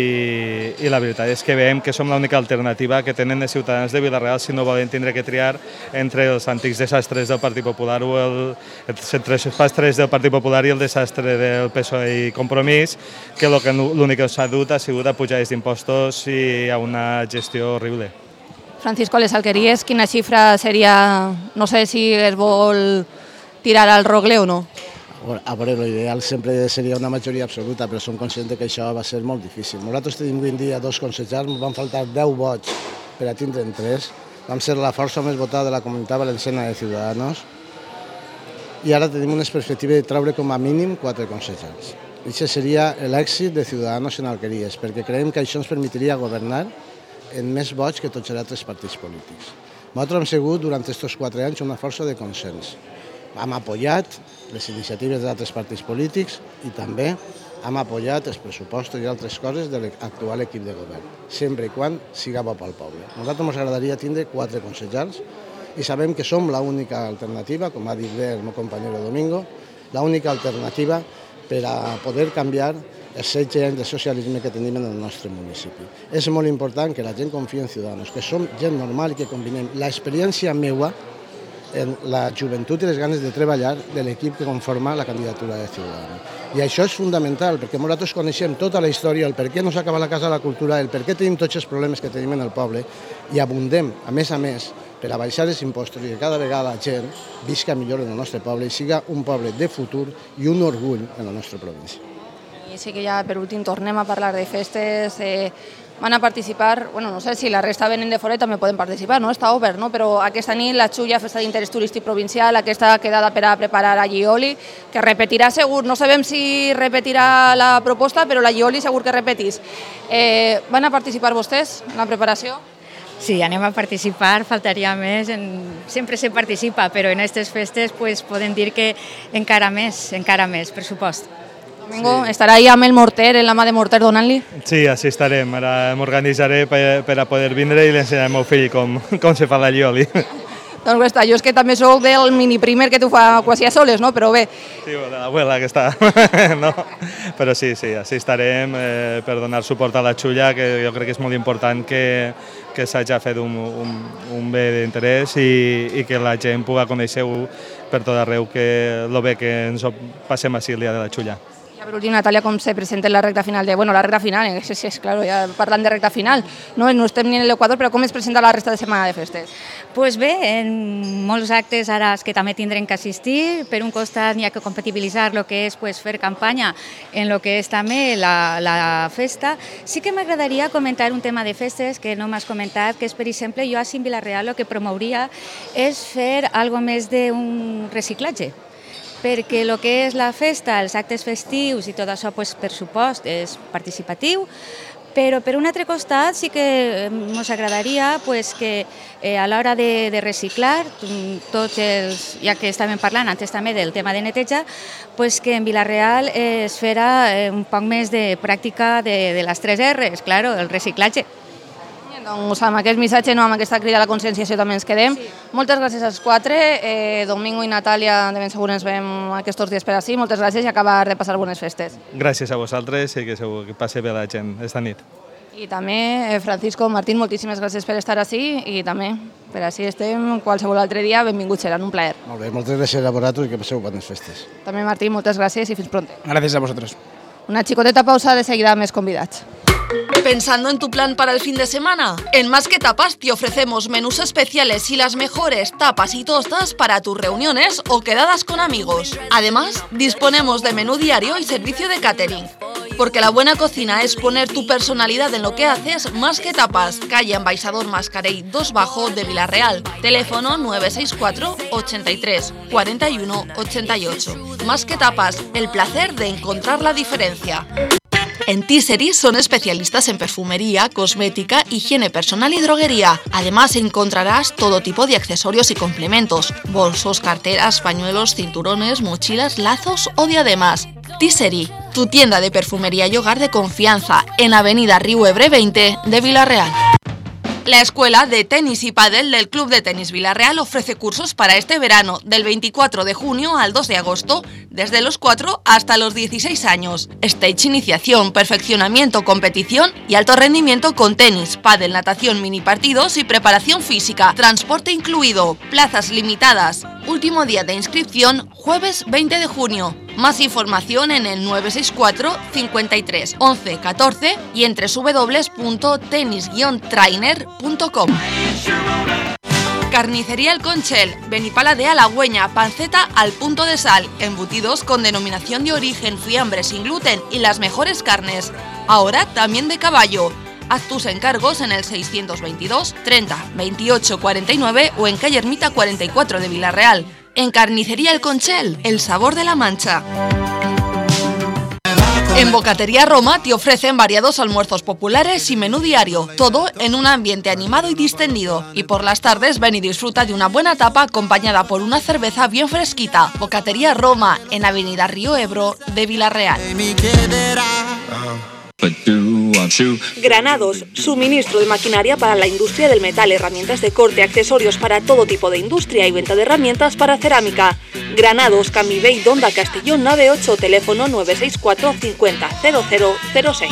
i la veritat és que veiem que som l'única alternativa que tenen els ciutadans de Vila-real si no volen tindre que triar entre els antics desastres del Partit Popular o entre els desastres del Partit Popular i el desastre del PSOE i Compromís, que l'únic que s'ha dut ha sigut a pujar els impostos i a una gestió horrible. Francisco, a les Alqueries, quina xifra seria, no sé si es vol tirar al rogle o no? A veure, l'ideal sempre seria una majoria absoluta, però som conscients que això va ser molt difícil. Nosaltres tenim avui en dia 2 consellers, ens van faltar 10 vots per a tindre'n 3. Vam ser la força més votada de la Comunitat Valenciana de Ciudadanos i ara tenim una perspectiva de treure com a mínim 4 consellers. Això seria l'èxit de Ciudadanos en Alqueries, perquè creiem que això ens permetria governar en més vots que tots els altres partits polítics. Nosaltres hem sigut durant aquests 4 anys una força de consens. Hem apoyat les iniciatives d'altres partits polítics i també hem apoyat els pressupostos i altres coses de l'actual equip de govern, sempre i quan siga bo pel poble. A nosaltres ens agradaria tindre 4 consellers i sabem que som l'única alternativa, com ha dit bé el meu company Domingo, l'única alternativa per a poder canviar els 16 anys de socialisme que tenim en el nostre municipi. És molt important que la gent confia en Ciudadanos, que som gent normal i que combinem l'experiència meua en la joventut i les ganes de treballar de l'equip que conforma la candidatura de Ciudadanos. I això és fundamental, perquè nosaltres coneixem tota la història, el per què no s'acaba la Casa de la Cultura, el per què tenim tots els problemes que tenim en el poble, i abundem, a més, per a baixar els impostos i que cada vegada la gent visca millor en el nostre poble i siga un poble de futur i un orgull en la nostra província. I sí que ja, per últim, tornem a parlar de festes. Van a participar, bueno, no sé si la resta venen de fora i també poden participar, no? Està obert, no? Però aquesta nit la Xulla, festa d'interès turístic provincial, aquesta quedada per a preparar a Llioli, que repetirà segur, no sabem si repetirà la proposta, però la Llioli segur que repetís. Van a participar vostès en la preparació? Sí, anem a participar, faltaria més, sempre se participa, però en aquestes festes podem dir que encara més, per supost. Domingo, estarà ahí amb el morter, en la mà de morter, donant-li? Sí, així estarem. Ara m'organitzaré per a poder vindre i li ensenyaré al meu fill com se fa la Llioli. Doncs està, jo és que també soc del mini-primer que tu fa quasi a soles, no? Però bé. Sí, de l'abuela que està. No? Però sí, així estarem per donar suport a la Xulla, que jo crec que és molt important que s'hagi fet un bé d'interès i que la gent pugui conèixer-ho per tot arreu, el bé que ens passem així el dia de la Xulla. Per últim, Natàlia, com se presenta la recta final la recta final, és clar, ja parlant de recta final, no estem ni en l'Equador, però com es presenta la resta de setmana de festes? Doncs bé, en molts actes ara que també tindrem que assistir, per un costat n'hi ha que compatibilitzar el que és fer campanya en el que és també la festa. Sí que m'agradaria comentar un tema de festes que no m'has comentat, que és, per exemple, jo a Vila-real el que promouria és fer alguna més d'un reciclatge, perquè el que és la festa, els actes festius i tot això, per supost, és participatiu, però per un altre costat sí que ens agradaria que a l'hora de reciclar, tots els, ja que estàvem parlant antes també del tema de neteja, que en Vila-real es farà un poc més de pràctica de les 3 R's, el reciclatge. Doncs amb aquest missatge, amb aquesta crida a la conscienciació també ens quedem. Moltes gràcies als quatre. Domingo i Natàlia, de ben segur ens veiem aquests dies per ací. Moltes gràcies i acabar de passar bones festes. Gràcies a vosaltres i que segur que passi bé la gent esta nit. I també, Francisco, Martín, moltíssimes gràcies per estar ací i també, per ací estem qualsevol altre dia, benvinguts seran, un plaer. Molt bé, moltes gràcies a vosaltres i que passeu bones festes. També, Martín, moltes gràcies y fins pronto. Gracias a vosotros. Una chicoteta pausa, de seguida més convidats. ¿Pensando en tu plan para el fin de semana? En Más que Tapas te ofrecemos menús especiales y las mejores tapas y tostas para tus reuniones o quedadas con amigos. Además, disponemos de menú diario y servicio de catering. Porque la buena cocina es poner tu personalidad en lo que haces. Más que Tapas, calle Ambaixador Mascarell 2 Bajo de Villarreal. Teléfono 964 83 41 88. Más que Tapas, el placer de encontrar la diferencia. En Tissery son especialistas en perfumería, cosmética, higiene personal y droguería. Además encontrarás todo tipo de accesorios y complementos: bolsos, carteras, pañuelos, cinturones, mochilas, lazos o diademas. Tissery, tu tienda de perfumería y hogar de confianza, en Avenida Riu Ebre 20 de Villarreal. La Escuela de Tenis y Pádel del Club de Tenis Villarreal ofrece cursos para este verano, del 24 de junio al 2 de agosto, desde los 4 hasta los 16 años. Stage iniciación, perfeccionamiento, competición y alto rendimiento con tenis, pádel, natación, mini partidos y preparación física. Transporte incluido, plazas limitadas. Último día de inscripción, jueves 20 de junio. Más información en el 964 53 11 14 y en www.tenis-trainer.com. Carnicería El Conchel, Benipala de Halagüeña, panceta al punto de sal, embutidos con denominación de origen, fiambre sin gluten y las mejores carnes. Ahora también de caballo. Haz tus encargos en el 622 30 28 49 o en calle Ermita 44 de Villarreal. En Carnicería El Conchel, el sabor de la Mancha. En Bocatería Roma te ofrecen variados almuerzos populares y menú diario, todo en un ambiente animado y distendido. Y por las tardes ven y disfruta de una buena tapa acompañada por una cerveza bien fresquita. Bocatería Roma, en Avenida Río Ebro de Villarreal. Granados, suministro de maquinaria para la industria del metal, herramientas de corte, accesorios para todo tipo de industria y venta de herramientas para cerámica. Granados, Camibey, Donda, Castellón, nave 8, teléfono 964 50 0006.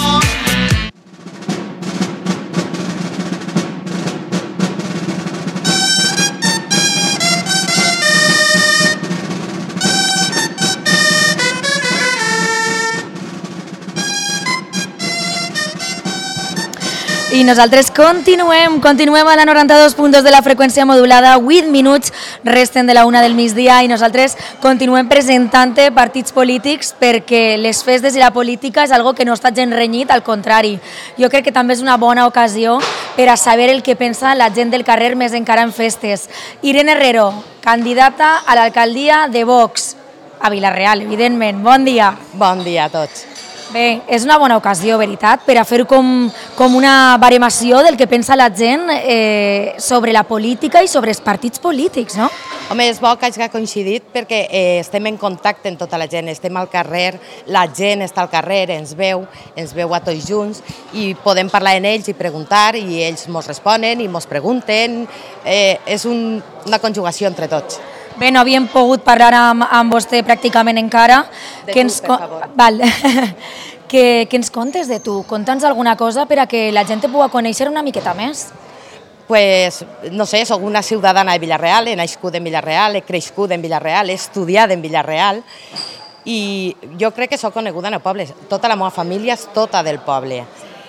I nosaltres continuem a la 92 punts de la freqüència modulada, 8 minuts resten de la 1 del migdia i nosaltres continuem presentant partits polítics perquè les festes i la política és algo que no està gens renyit, al contrari. Jo crec que també és una bona ocasió per a saber el que pensa la gent del carrer, més encara en festes. Irene Herrero, candidata a l'alcaldia de Vox, a Villarreal, evidentment. Bon dia. Bon dia a tots. Bé, és una bona ocasió, veritat, per a fer com una baremació del que pensa la gent sobre la política i sobre els partits polítics, no? Home, és bo que hagi coincidit perquè estem en contacte amb tota la gent, estem al carrer, la gent està al carrer, ens veu a tots junts i podem parlar amb ells i preguntar i ells ens responen i ens pregunten. És una conjugació entre tots. Bé, no havíem pogut parlar amb vostè pràcticament encara. De tu, per favor. Val. Què ens contes de tu? Conta'ns alguna cosa per a que la gent te pugui conèixer una miqueta més. Pues, no sé, soc una ciutadana de Villarreal, he nascut en Villarreal, he crescut en Villarreal, he estudiat en Villarreal i jo crec que soc coneguda en el poble. Tota la meva família és tota del poble.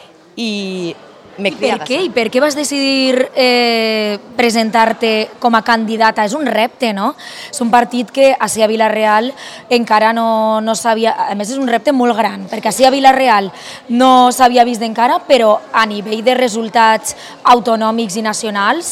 I per què? I per què vas decidir presentar-te com a candidata? És un repte, no? És un partit que ací a Villarreal encara no s'havia... A més, és un repte molt gran, perquè ací a Villarreal no s'havia vist encara, però a nivell de resultats autonòmics i nacionals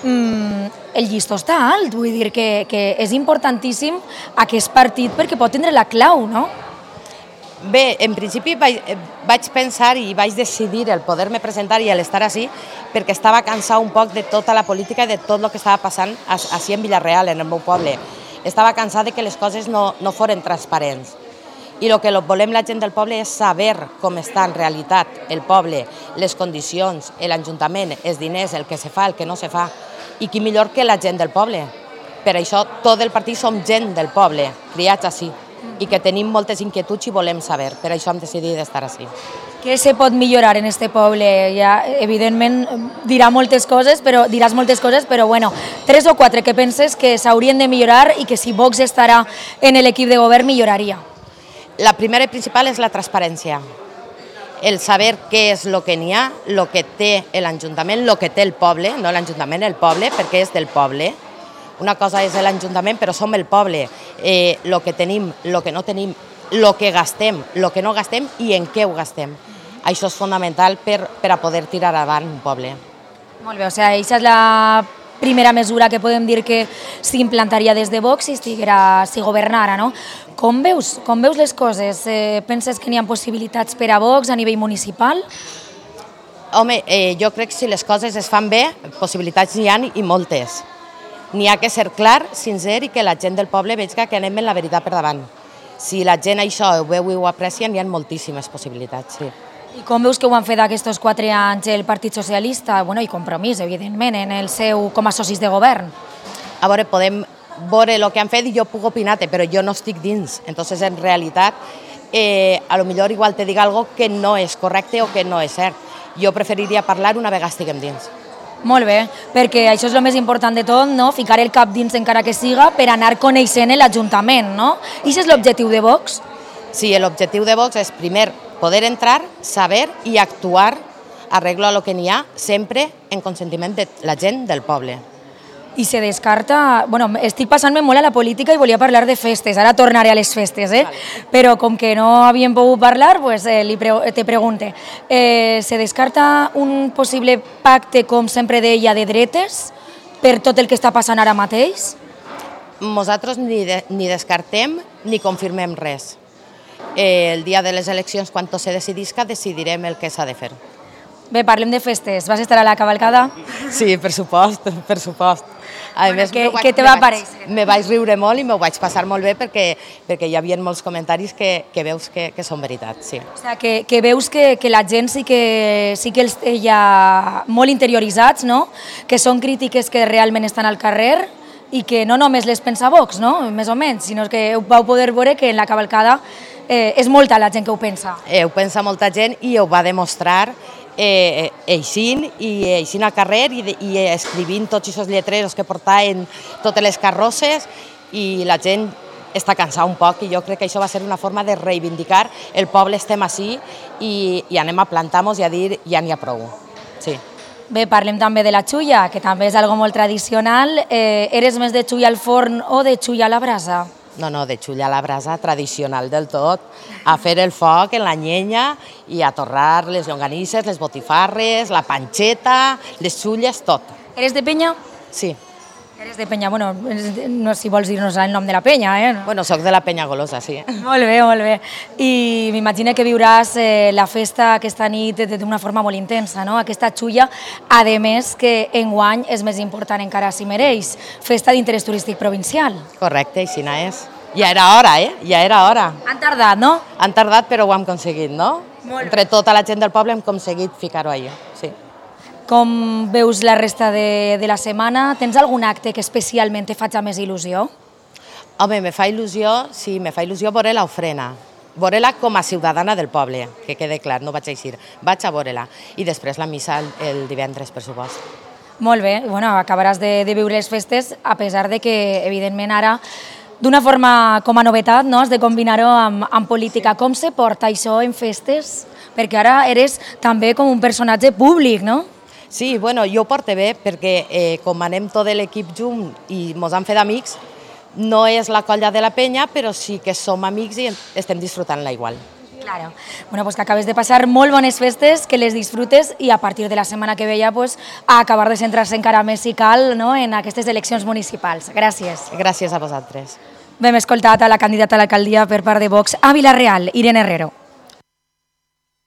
el llistó està alt. Vull dir que és importantíssim aquest partit perquè pot tindre la clau, no? Bé, en principi vaig pensar i vaig decidir el poder-me presentar i l'estar així perquè estava cansat un poc de tota la política i de tot el que estava passant així en Villarreal, en el meu poble. Estava cansat de que les coses no foren transparents. I el que volem la gent del poble és saber com està en realitat el poble, les condicions, l'Ajuntament, els diners, el que se fa, el que no se fa. I qui millor que la gent del poble. Per això tot el partit som gent del poble, criats així, i que tenim moltes inquietuds i volem saber. Per això hem decidit estar així. Què se pot millorar en este poble? Ja, evidentment diràs moltes coses, però bueno, 3 o 4 que penses que s'haurien de millorar i que si Vox estarà en l'equip de govern milloraria. La primera i principal és la transparència. El saber què és el que n'hi ha, el que té l'Ajuntament, el que té el poble, no l'Ajuntament, el poble, perquè és del poble. Una cosa és l'Ajuntament, però som el poble. El que tenim, el que no tenim, el que gastem, el que no gastem i en què ho gastem. Això és fonamental per a poder tirar avant un poble. Molt bé, o sigui, aquesta és la primera mesura que podem dir que s'implantaria des de Vox si governara, no? Com veus les coses? Penses que n'hi ha possibilitats per a Vox a nivell municipal? Home, jo crec que si les coses es fan bé, possibilitats n'hi ha i moltes. N'hi ha que ser clar, sincer i que la gent del poble vegi que anem en la veritat per davant. Si la gent això ho veu i ho aprecia, n'hi ha moltíssimes possibilitats, sí. I com veus que ho han fet aquests 4 anys el Partit Socialista, bueno, i Compromís, evidentment, en el seu com a socis de govern? A veure, podem veure el que han fet i jo puc opinar-te, però jo no estic dins. Entonces, en realitat, a lo millor igual te dic algo que no és correcte o que no és cert. Jo preferiria parlar una vegada estiguem dins. Molt bé, perquè això és el més important de tot, no? Ficar el cap dins encara que siga per anar coneixent l'Ajuntament, no? I això és l'objectiu de Vox? Sí, l'objectiu de Vox és, primer, poder entrar, saber i actuar arreglo a lo que n'hi ha, sempre en consentiment de la gent del poble. I se descarta... Bueno, estic passant-me molt a la política i volia parlar de festes, ara tornaré a les festes, però com que no havíem pogut parlar, pues, te pregunte. Se descarta un possible pacte, com sempre deia, de dretes per tot el que està passant ara mateix? Nosaltres ni descartem ni confirmem res. El dia de les eleccions, quan tot se decidisca, decidirem el que s'ha de fer. Bé, parlem de festes. Vas estar a la cavalcada? Sí, per supost, per supost. Què te va aparèixer? Me vaig riure molt i m'ho vaig passar molt bé perquè hi havia molts comentaris que veus que són veritat, sí. O sigui, que veus que la gent sí que els té ja molt interioritzats, no? Que són crítiques que realment estan al carrer i que no només les pensa Vox, no? Més o menys, sinó que vau poder veure que en la cavalcada és molta la gent que ho pensa. Ho pensa molta gent i ho va demostrar eixint al carrer i escrivint tots aquests lletreros que portaven totes les carrosses i la gent està cansada un poc i jo crec que això va ser una forma de reivindicar el poble estem així i anem a plantar-nos i a dir ja n'hi ha prou. Sí. Bé, parlem també de la xulla, que també és algo molt tradicional. Eres més de xulla al forn o de xulla a la brasa? No, de xulla a la brasa, tradicional del tot, a fer el foc en la llenya i a torrar les llonganisses, les botifarres, la panxeta, les xulles, tot. Eres de penya? Sí. Eres de penya, bueno, no si vols dir-nos el nom de la penya, Bueno, soc de la penya Golosa, sí. Molt bé, molt bé. I m'imagino que viuràs la festa aquesta nit d'una forma molt intensa, no? Aquesta xulla, a més que enguany és més important encara si mereix, festa d'interès turístic provincial. Correcte, així és. Ja era hora, Ja era hora. Han tardat, no? Han tardat, però ho hem aconseguit, no? Entre tota la gent del poble hem aconseguit ficar-ho allà, sí. Com veus la resta de la setmana? Tens algun acte que especialment te faci més il·lusió? Home, me fa il·lusió veure l'ofrena. Veure-la com a ciutadana del poble, que quede clar, no vaig eixir. Vaig a veure-la. I després la missa el divendres, per supost. Molt bé, bueno, acabaràs de viure les festes, a pesar de que, evidentment, ara, d'una forma com a novetat, no? Has de combinar-ho amb política. Com se porta això en festes? Perquè ara eres també com un personatge públic, no? Sí, bueno, jo ho porto bé perquè com anem tot l'equip junt i ens han fet amics, no és la colla de la penya, però sí que som amics i estem disfrutant-la igual. Claro. Bueno, pues que acabes de passar molt bones festes, que les disfrutes i a partir de la setmana que ve ja pues, a acabar de centrar-se encara més si cal, no? En aquestes eleccions municipals. Gràcies. Gràcies a vosaltres. Bé, hem escoltat a la candidata a l'alcaldia per part de Vox a Vila-real, Irene Herrero.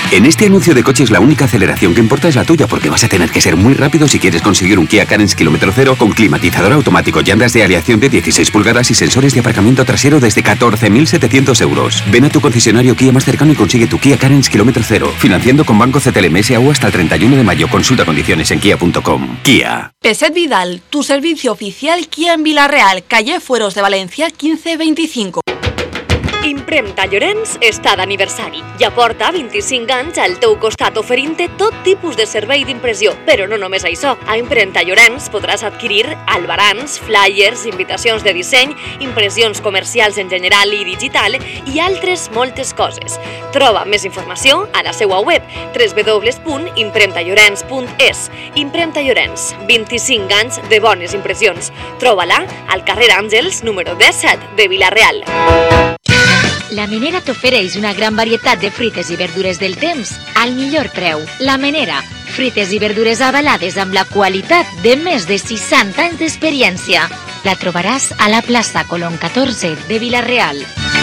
En este anuncio de coches la única aceleración que importa es la tuya, porque vas a tener que ser muy rápido si quieres conseguir un Kia Carens kilómetro cero con climatizador automático, llantas de aleación de 16 pulgadas y sensores de aparcamiento trasero desde 14.700 euros. Ven a tu concesionario Kia más cercano y consigue tu Kia Carens kilómetro cero, financiando con Banco CTLM S.A.U. hasta el 31 de mayo. Consulta condiciones en kia.com. Kia. Peset Vidal, tu servicio oficial Kia en Vila-real, calle Fueros de Valencia 1525. Impremta Llorenç està d'aniversari. Ja porta 25 anys al teu costat oferint-te tot tipus de servei d'impressió. Però no només això. A Impremta Llorenç podràs adquirir albarans, flyers, invitacions de disseny, impressions comercials en general i digital i altres moltes coses. Troba més informació a la seva web www.impremtallorens.es. Impremta Llorenç, 25 anys de bones impressions. Troba-la al carrer Àngels, número 17 de Vila-real. La Menera t'ofereix una gran varietat de fruites i verdures del temps al millor preu. La Menera, fruites i verdures avalades amb la qualitat de més de 60 anys d'experiència. La trobaràs a la plaça Colón 14 de Vila-real.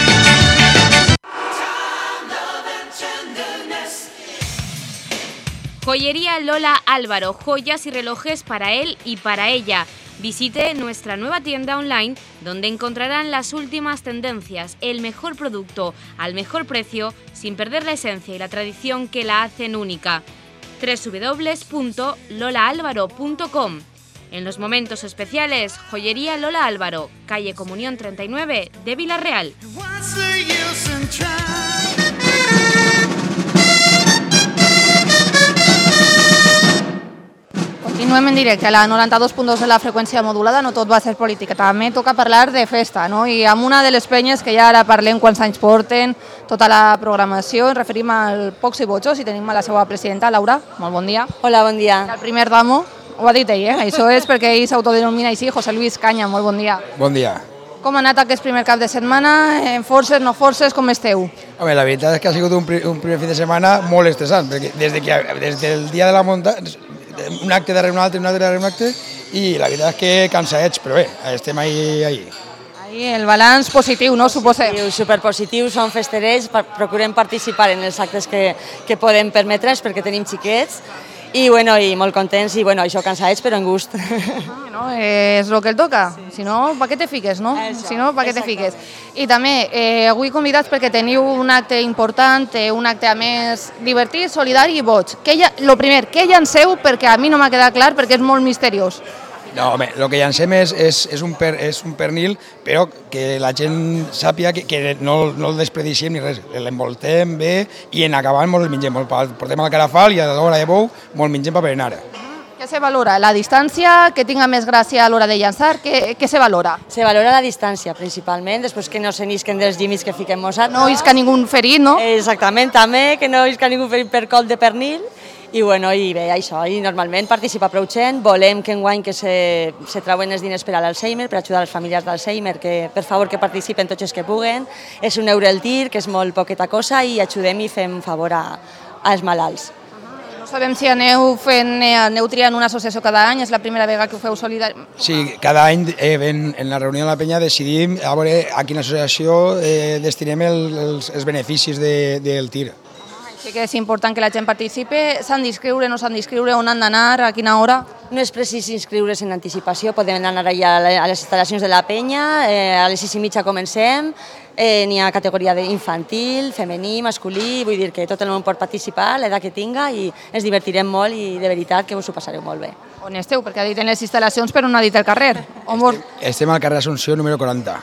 Joyería Lola Álvaro, joyas y relojes para él y para ella. Visite nuestra nueva tienda online donde encontrarán las últimas tendencias, el mejor producto al mejor precio sin perder la esencia y la tradición que la hacen única. www.lolaalvaro.com. En los momentos especiales, Joyería Lola Álvaro, calle Comunión 39 de Vila-real. Continuem en directe a la 92.2 de la freqüència modulada, no tot va ser política, també toca parlar de festa, no? I amb una de les penyes que ja ara parlem quants anys porten, tota la programació, ens referim al Pocs i Botxos i tenim a la seva presidenta, Laura, molt bon dia. Hola, bon dia. El primer damo, ho ha dit ell, això és perquè ell s'autodenomina així, José Luis Caña, molt bon dia. Bon dia. Com ha anat aquest primer cap de setmana? Forces, no forces, com esteu? Home, la veritat és que ha sigut un primer fi de setmana molt estressant, perquè des del dia de la muntanya, un acte darrere un altre, i la veritat és que cansaets, però bé, estem ahí. El balanç positiu, no? Suposem. Superpositiu, som festerets, procurem participar en els actes que podem permetre'ns perquè tenim xiquets, i molt contents, i això cansaets, però en gust. És el que el toca, si no, per què te fiques, no? Si no, per què te fiques? I també, avui convidats perquè teniu un acte important, un acte a més divertit, solidari i boig. El primer, què llanceu? Perquè a mi no m'ha quedat clar, perquè és molt misteriós. No, home, el que llancem és un pernil, però que la gent sàpiga que no el desperdiciem ni res. L'envoltem bé i en acabant ens el mengem. Portem al carafal i a l'hora de bou ens el mengem per berenar. Què se valora? La distància, que tinga més gràcia a l'hora de llançar? Què se valora? Se valora la distància, principalment, després que no se n'isquen dels llimis que fiquem nosaltres. No isca ningú ferit, no? Exactament, també, que no isca ningú ferit per col de pernil. I bé, això, i normalment participa prou gent, volem que enguany que se trauen els diners per a l'Alzheimer, per ajudar les famílies d'Alzheimer, que per favor que participen tots els que puguen. És €1 el tir, que és molt poqueta cosa, i ajudem i fem favor als malalts. No sabem si aneu triant una associació cada any, és la primera vegada que ho feu solidari. Sí, cada any en la reunió de la penya decidim a veure a quina associació destinem els beneficis del tir. Sí que és important que la gent participi. S'han d'inscriure, no s'han d'inscriure, on han d'anar, a quina hora? No és precís inscriure's en anticipació, podem anar allà a les instal·lacions de la penya, a les 6:30 comencem, n'hi ha categoria infantil, femení, masculí, vull dir que tot el món pot participar, l'edat que tinga, i ens divertirem molt i de veritat que us ho passareu molt bé. On esteu? Perquè ha dit en les instal·lacions, però no ha dit el carrer. Estem al carrer Assumpció, número 40.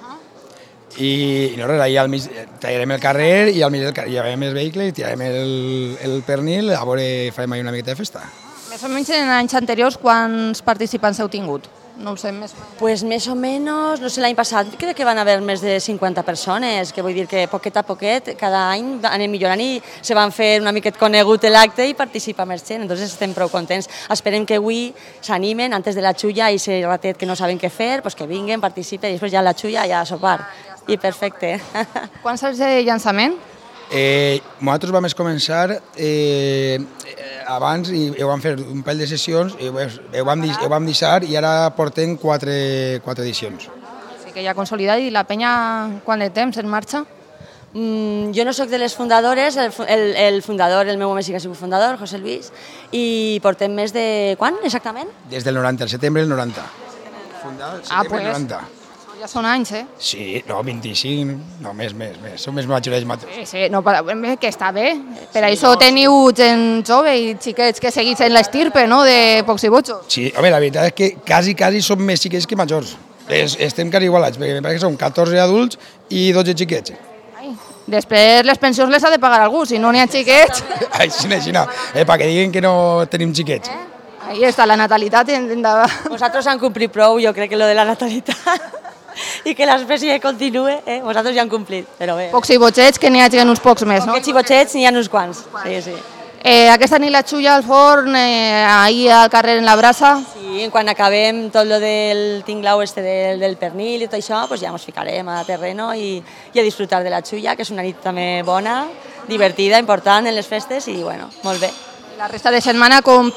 I res, allà al mig tallarem el carrer i al mig llevarem els vehicles i tirarem el pernil, a veure, farem una miqueta de festa. Més o menys en anys anteriors, quants participants heu tingut? No ho sé, més o menys. Pues més o menys, no sé, l'any passat crec que van haver més de 50 persones, que vull dir que poquet a poquet, cada any anem millorant i se van fer una miqueta conegut l'acte i participa més gent, entonces estem prou contents. Esperem que avui s'animen, antes de la xulla, i ese ratet que no saben què fer, pues que vinguen, participen, i després ja la xulla ja a sopar. I perfecte. Quants anys de llançament? Nosaltres vam començar abans i ho vam fer un parell de sessions, ho vam deixar i ara portem 4 edicions. Sí que ja consolidat. I la penya, quant de temps en marxa? Jo no sóc de les fundadores, el fundador, el meu home sí que ha sigut fundador, José Luis, i portem més de... quan, exactament? Des del 90, el setembre del 90. Fundar el setembre del 90. Ja són anys, Sí, no, 25, no, més, som més majorets matos. Sí, no, que està bé. Per això teniu gent jove i xiquets que seguís en l'estirpe, no?, de pocs i botxos. Sí, home, la veritat és que quasi som més xiquets que majors. Estem quasi igualats, perquè em pareix que som 14 adults i 12 xiquets. Després les pensions les ha de pagar algú, si no n'hi ha xiquets. Així, perquè diguen que no tenim xiquets. Ahí està la natalitat. Vosaltres han complit prou, jo crec que lo de la natalitat. I que l'espècie continue, vosaltres ja han complit, però bé. Pocs i botxets, que n'hi hagi uns pocs més, no? Pocs i botxets n'hi ha uns quants, sí. Aquesta nit la xulla al forn, ahir al carrer en la brasa. Sí, quan acabem tot lo del tinglau del pernil i tot això, pues ja ens ficarem a terreno i a disfrutar de la xulla, que és una nit també bona, divertida, important en les festes i bueno, molt bé. La resta de setmana com